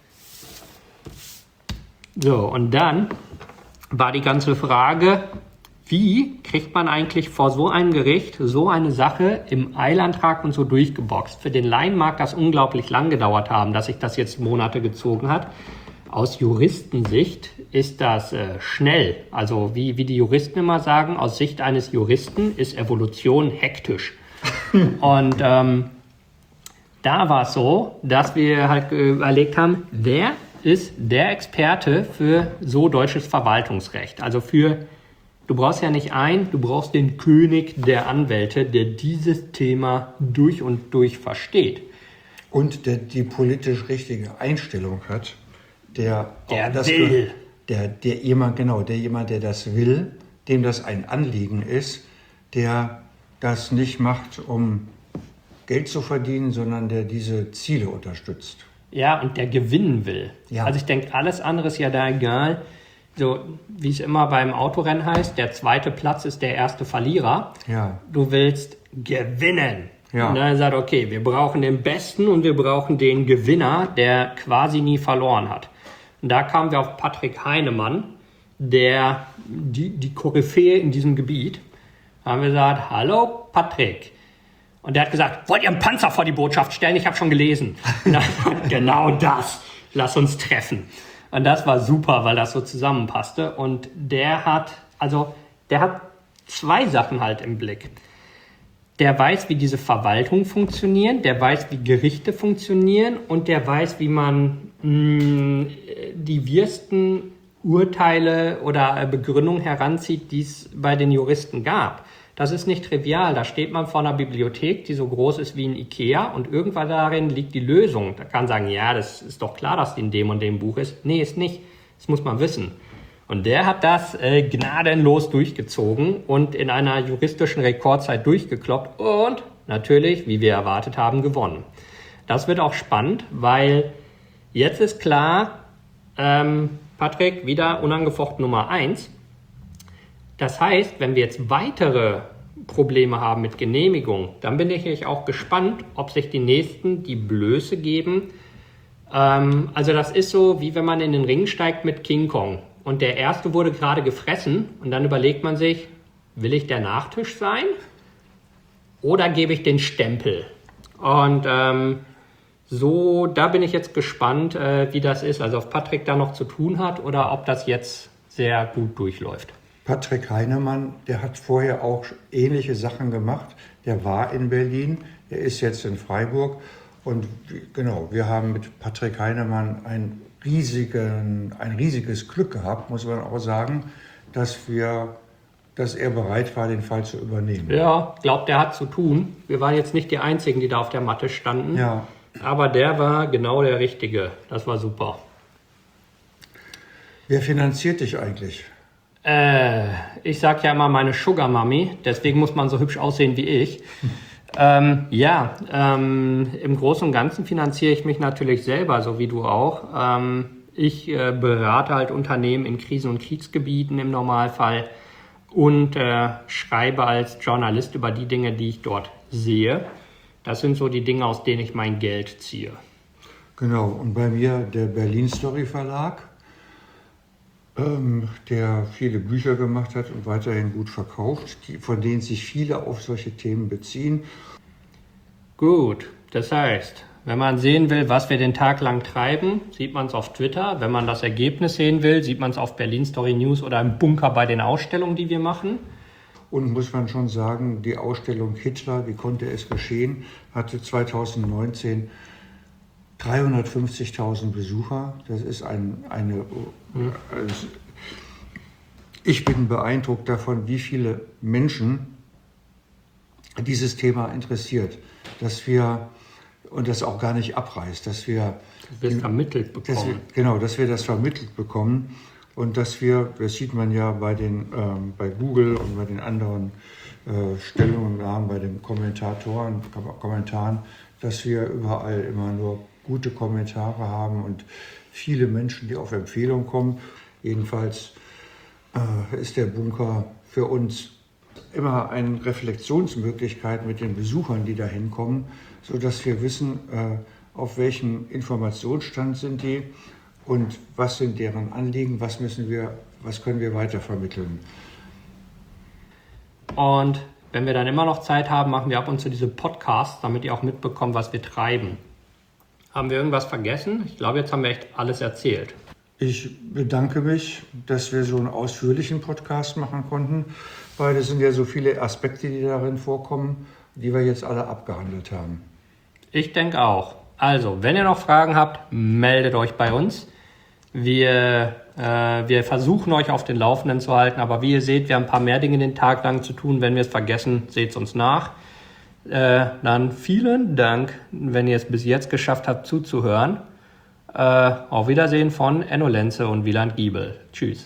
So, und dann war die ganze Frage, wie kriegt man eigentlich vor so einem Gericht so eine Sache im Eilantrag und so durchgeboxt? Für den Laien mag das unglaublich lang gedauert haben, dass sich das jetzt Monate gezogen hat. Aus Juristensicht ist das äh, schnell. Also wie, wie die Juristen immer sagen, aus Sicht eines Juristen ist Evolution hektisch. Und ähm, da war es so, dass wir halt überlegt haben, wer ist der Experte für so deutsches Verwaltungsrecht? Also für, du brauchst ja nicht einen, du brauchst den König der Anwälte, der dieses Thema durch und durch versteht. Und der die politisch richtige Einstellung hat, der, Der auch das will. Der, der jemand, genau, der jemand, der das will, dem das ein Anliegen ist, der das nicht macht, um Geld zu verdienen, sondern der diese Ziele unterstützt. Ja, und der gewinnen will. Ja. Also ich denke, alles andere ist ja da egal. So, wie es immer beim Autorennen heißt, der zweite Platz ist der erste Verlierer. Ja. Du willst gewinnen. Ja. Und dann sagt, okay, wir brauchen den Besten und wir brauchen den Gewinner, der quasi nie verloren hat. Und da kamen wir auf Patrick Heinemann, der die, die Koryphäe in diesem Gebiet. Da haben wir gesagt, hallo Patrick. Und der hat gesagt, wollt ihr einen Panzer vor die Botschaft stellen? Ich habe schon gelesen. Na, genau das. Lass uns treffen. Und das war super, weil das so zusammenpasste. Und der hat, also, der hat zwei Sachen halt im Blick. Der weiß, wie diese Verwaltungen funktionieren, der weiß, wie Gerichte funktionieren und der weiß, wie man mh, die wirsten Urteile oder Begründungen heranzieht, die es bei den Juristen gab. Das ist nicht trivial. Da steht man vor einer Bibliothek, die so groß ist wie ein Ikea und irgendwann darin liegt die Lösung. Da kann man sagen, ja, das ist doch klar, dass die in dem und dem Buch ist. Nee, ist nicht. Das muss man wissen. Und der hat das äh, gnadenlos durchgezogen und in einer juristischen Rekordzeit durchgekloppt und natürlich, wie wir erwartet haben, gewonnen. Das wird auch spannend, weil jetzt ist klar, ähm, Patrick, wieder unangefochten Nummer eins. Das heißt, wenn wir jetzt weitere Probleme haben mit Genehmigung, dann bin ich auch gespannt, ob sich die Nächsten die Blöße geben. Ähm, also das ist so, wie wenn man in den Ring steigt mit King Kong. Und der erste wurde gerade gefressen und dann überlegt man sich, will ich der Nachtisch sein oder gebe ich den Stempel? Und ähm, so, da bin ich jetzt gespannt, äh, wie das ist. Also ob Patrick da noch zu tun hat oder ob das jetzt sehr gut durchläuft. Patrick Heinemann, der hat vorher auch ähnliche Sachen gemacht. Der war in Berlin, der ist jetzt in Freiburg. Und genau, wir haben mit Patrick Heinemann ein, riesigen, ein riesiges Glück gehabt, muss man auch sagen, dass, wir, dass er bereit war, den Fall zu übernehmen. Ja, ich glaube, der hat zu tun. Wir waren jetzt nicht die Einzigen, die da auf der Matte standen. Ja. Aber der war genau der Richtige. Das war super. Wer finanziert dich eigentlich? Äh, ich sag ja immer meine Sugar Mami, deswegen muss man so hübsch aussehen wie ich. Ähm, ja, ähm, im Großen und Ganzen finanziere ich mich natürlich selber, so wie du auch. Ähm, ich äh, berate halt Unternehmen in Krisen- und Kriegsgebieten im Normalfall und äh, schreibe als Journalist über die Dinge, die ich dort sehe. Das sind so die Dinge, aus denen ich mein Geld ziehe. Genau, und bei mir der Berlin Story Verlag. ähm, der viele Bücher gemacht hat und weiterhin gut verkauft, die, von denen sich viele auf solche Themen beziehen. Gut, das heißt, wenn man sehen will, was wir den Tag lang treiben, sieht man es auf Twitter. Wenn man das Ergebnis sehen will, sieht man es auf Berlin Story News oder im Bunker bei den Ausstellungen, die wir machen. Und muss man schon sagen, die Ausstellung Hitler, wie konnte es geschehen, hatte zweitausendneunzehn dreihundertfünfzigtausend Besucher. Das ist ein, eine... Mhm. Also ich bin beeindruckt davon, wie viele Menschen dieses Thema interessiert. Dass wir, und das auch gar nicht abreißt, dass wir... Dass wir es vermittelt bekommen. Dass wir, genau, dass wir das vermittelt bekommen. Und dass wir, das sieht man ja bei, den, ähm, bei Google und bei den anderen äh, Stellungnahmen, bei den Kommentatoren, Kommentaren, dass wir überall immer nur gute Kommentare haben und viele Menschen, die auf Empfehlung kommen. Jedenfalls äh, ist der Bunker für uns immer eine Reflexionsmöglichkeit mit den Besuchern, die da hinkommen, sodass wir wissen, äh, auf welchem Informationsstand sind die. Und was sind deren Anliegen, was müssen wir, was können wir weitervermitteln? Und wenn wir dann immer noch Zeit haben, machen wir ab und zu diese Podcasts, damit ihr auch mitbekommt, was wir treiben. Haben wir irgendwas vergessen? Ich glaube, jetzt haben wir echt alles erzählt. Ich bedanke mich, dass wir so einen ausführlichen Podcast machen konnten, weil es sind ja so viele Aspekte, die darin vorkommen, die wir jetzt alle abgehandelt haben. Ich denke auch. Also, wenn ihr noch Fragen habt, meldet euch bei uns. Wir, äh, wir versuchen euch auf den Laufenden zu halten, aber wie ihr seht, wir haben ein paar mehr Dinge den Tag lang zu tun. Wenn wir es vergessen, seht es uns nach. Äh, dann vielen Dank, wenn ihr es bis jetzt geschafft habt zuzuhören. Äh, auf Wiedersehen von Enno Lenze und Wieland Giebel. Tschüss.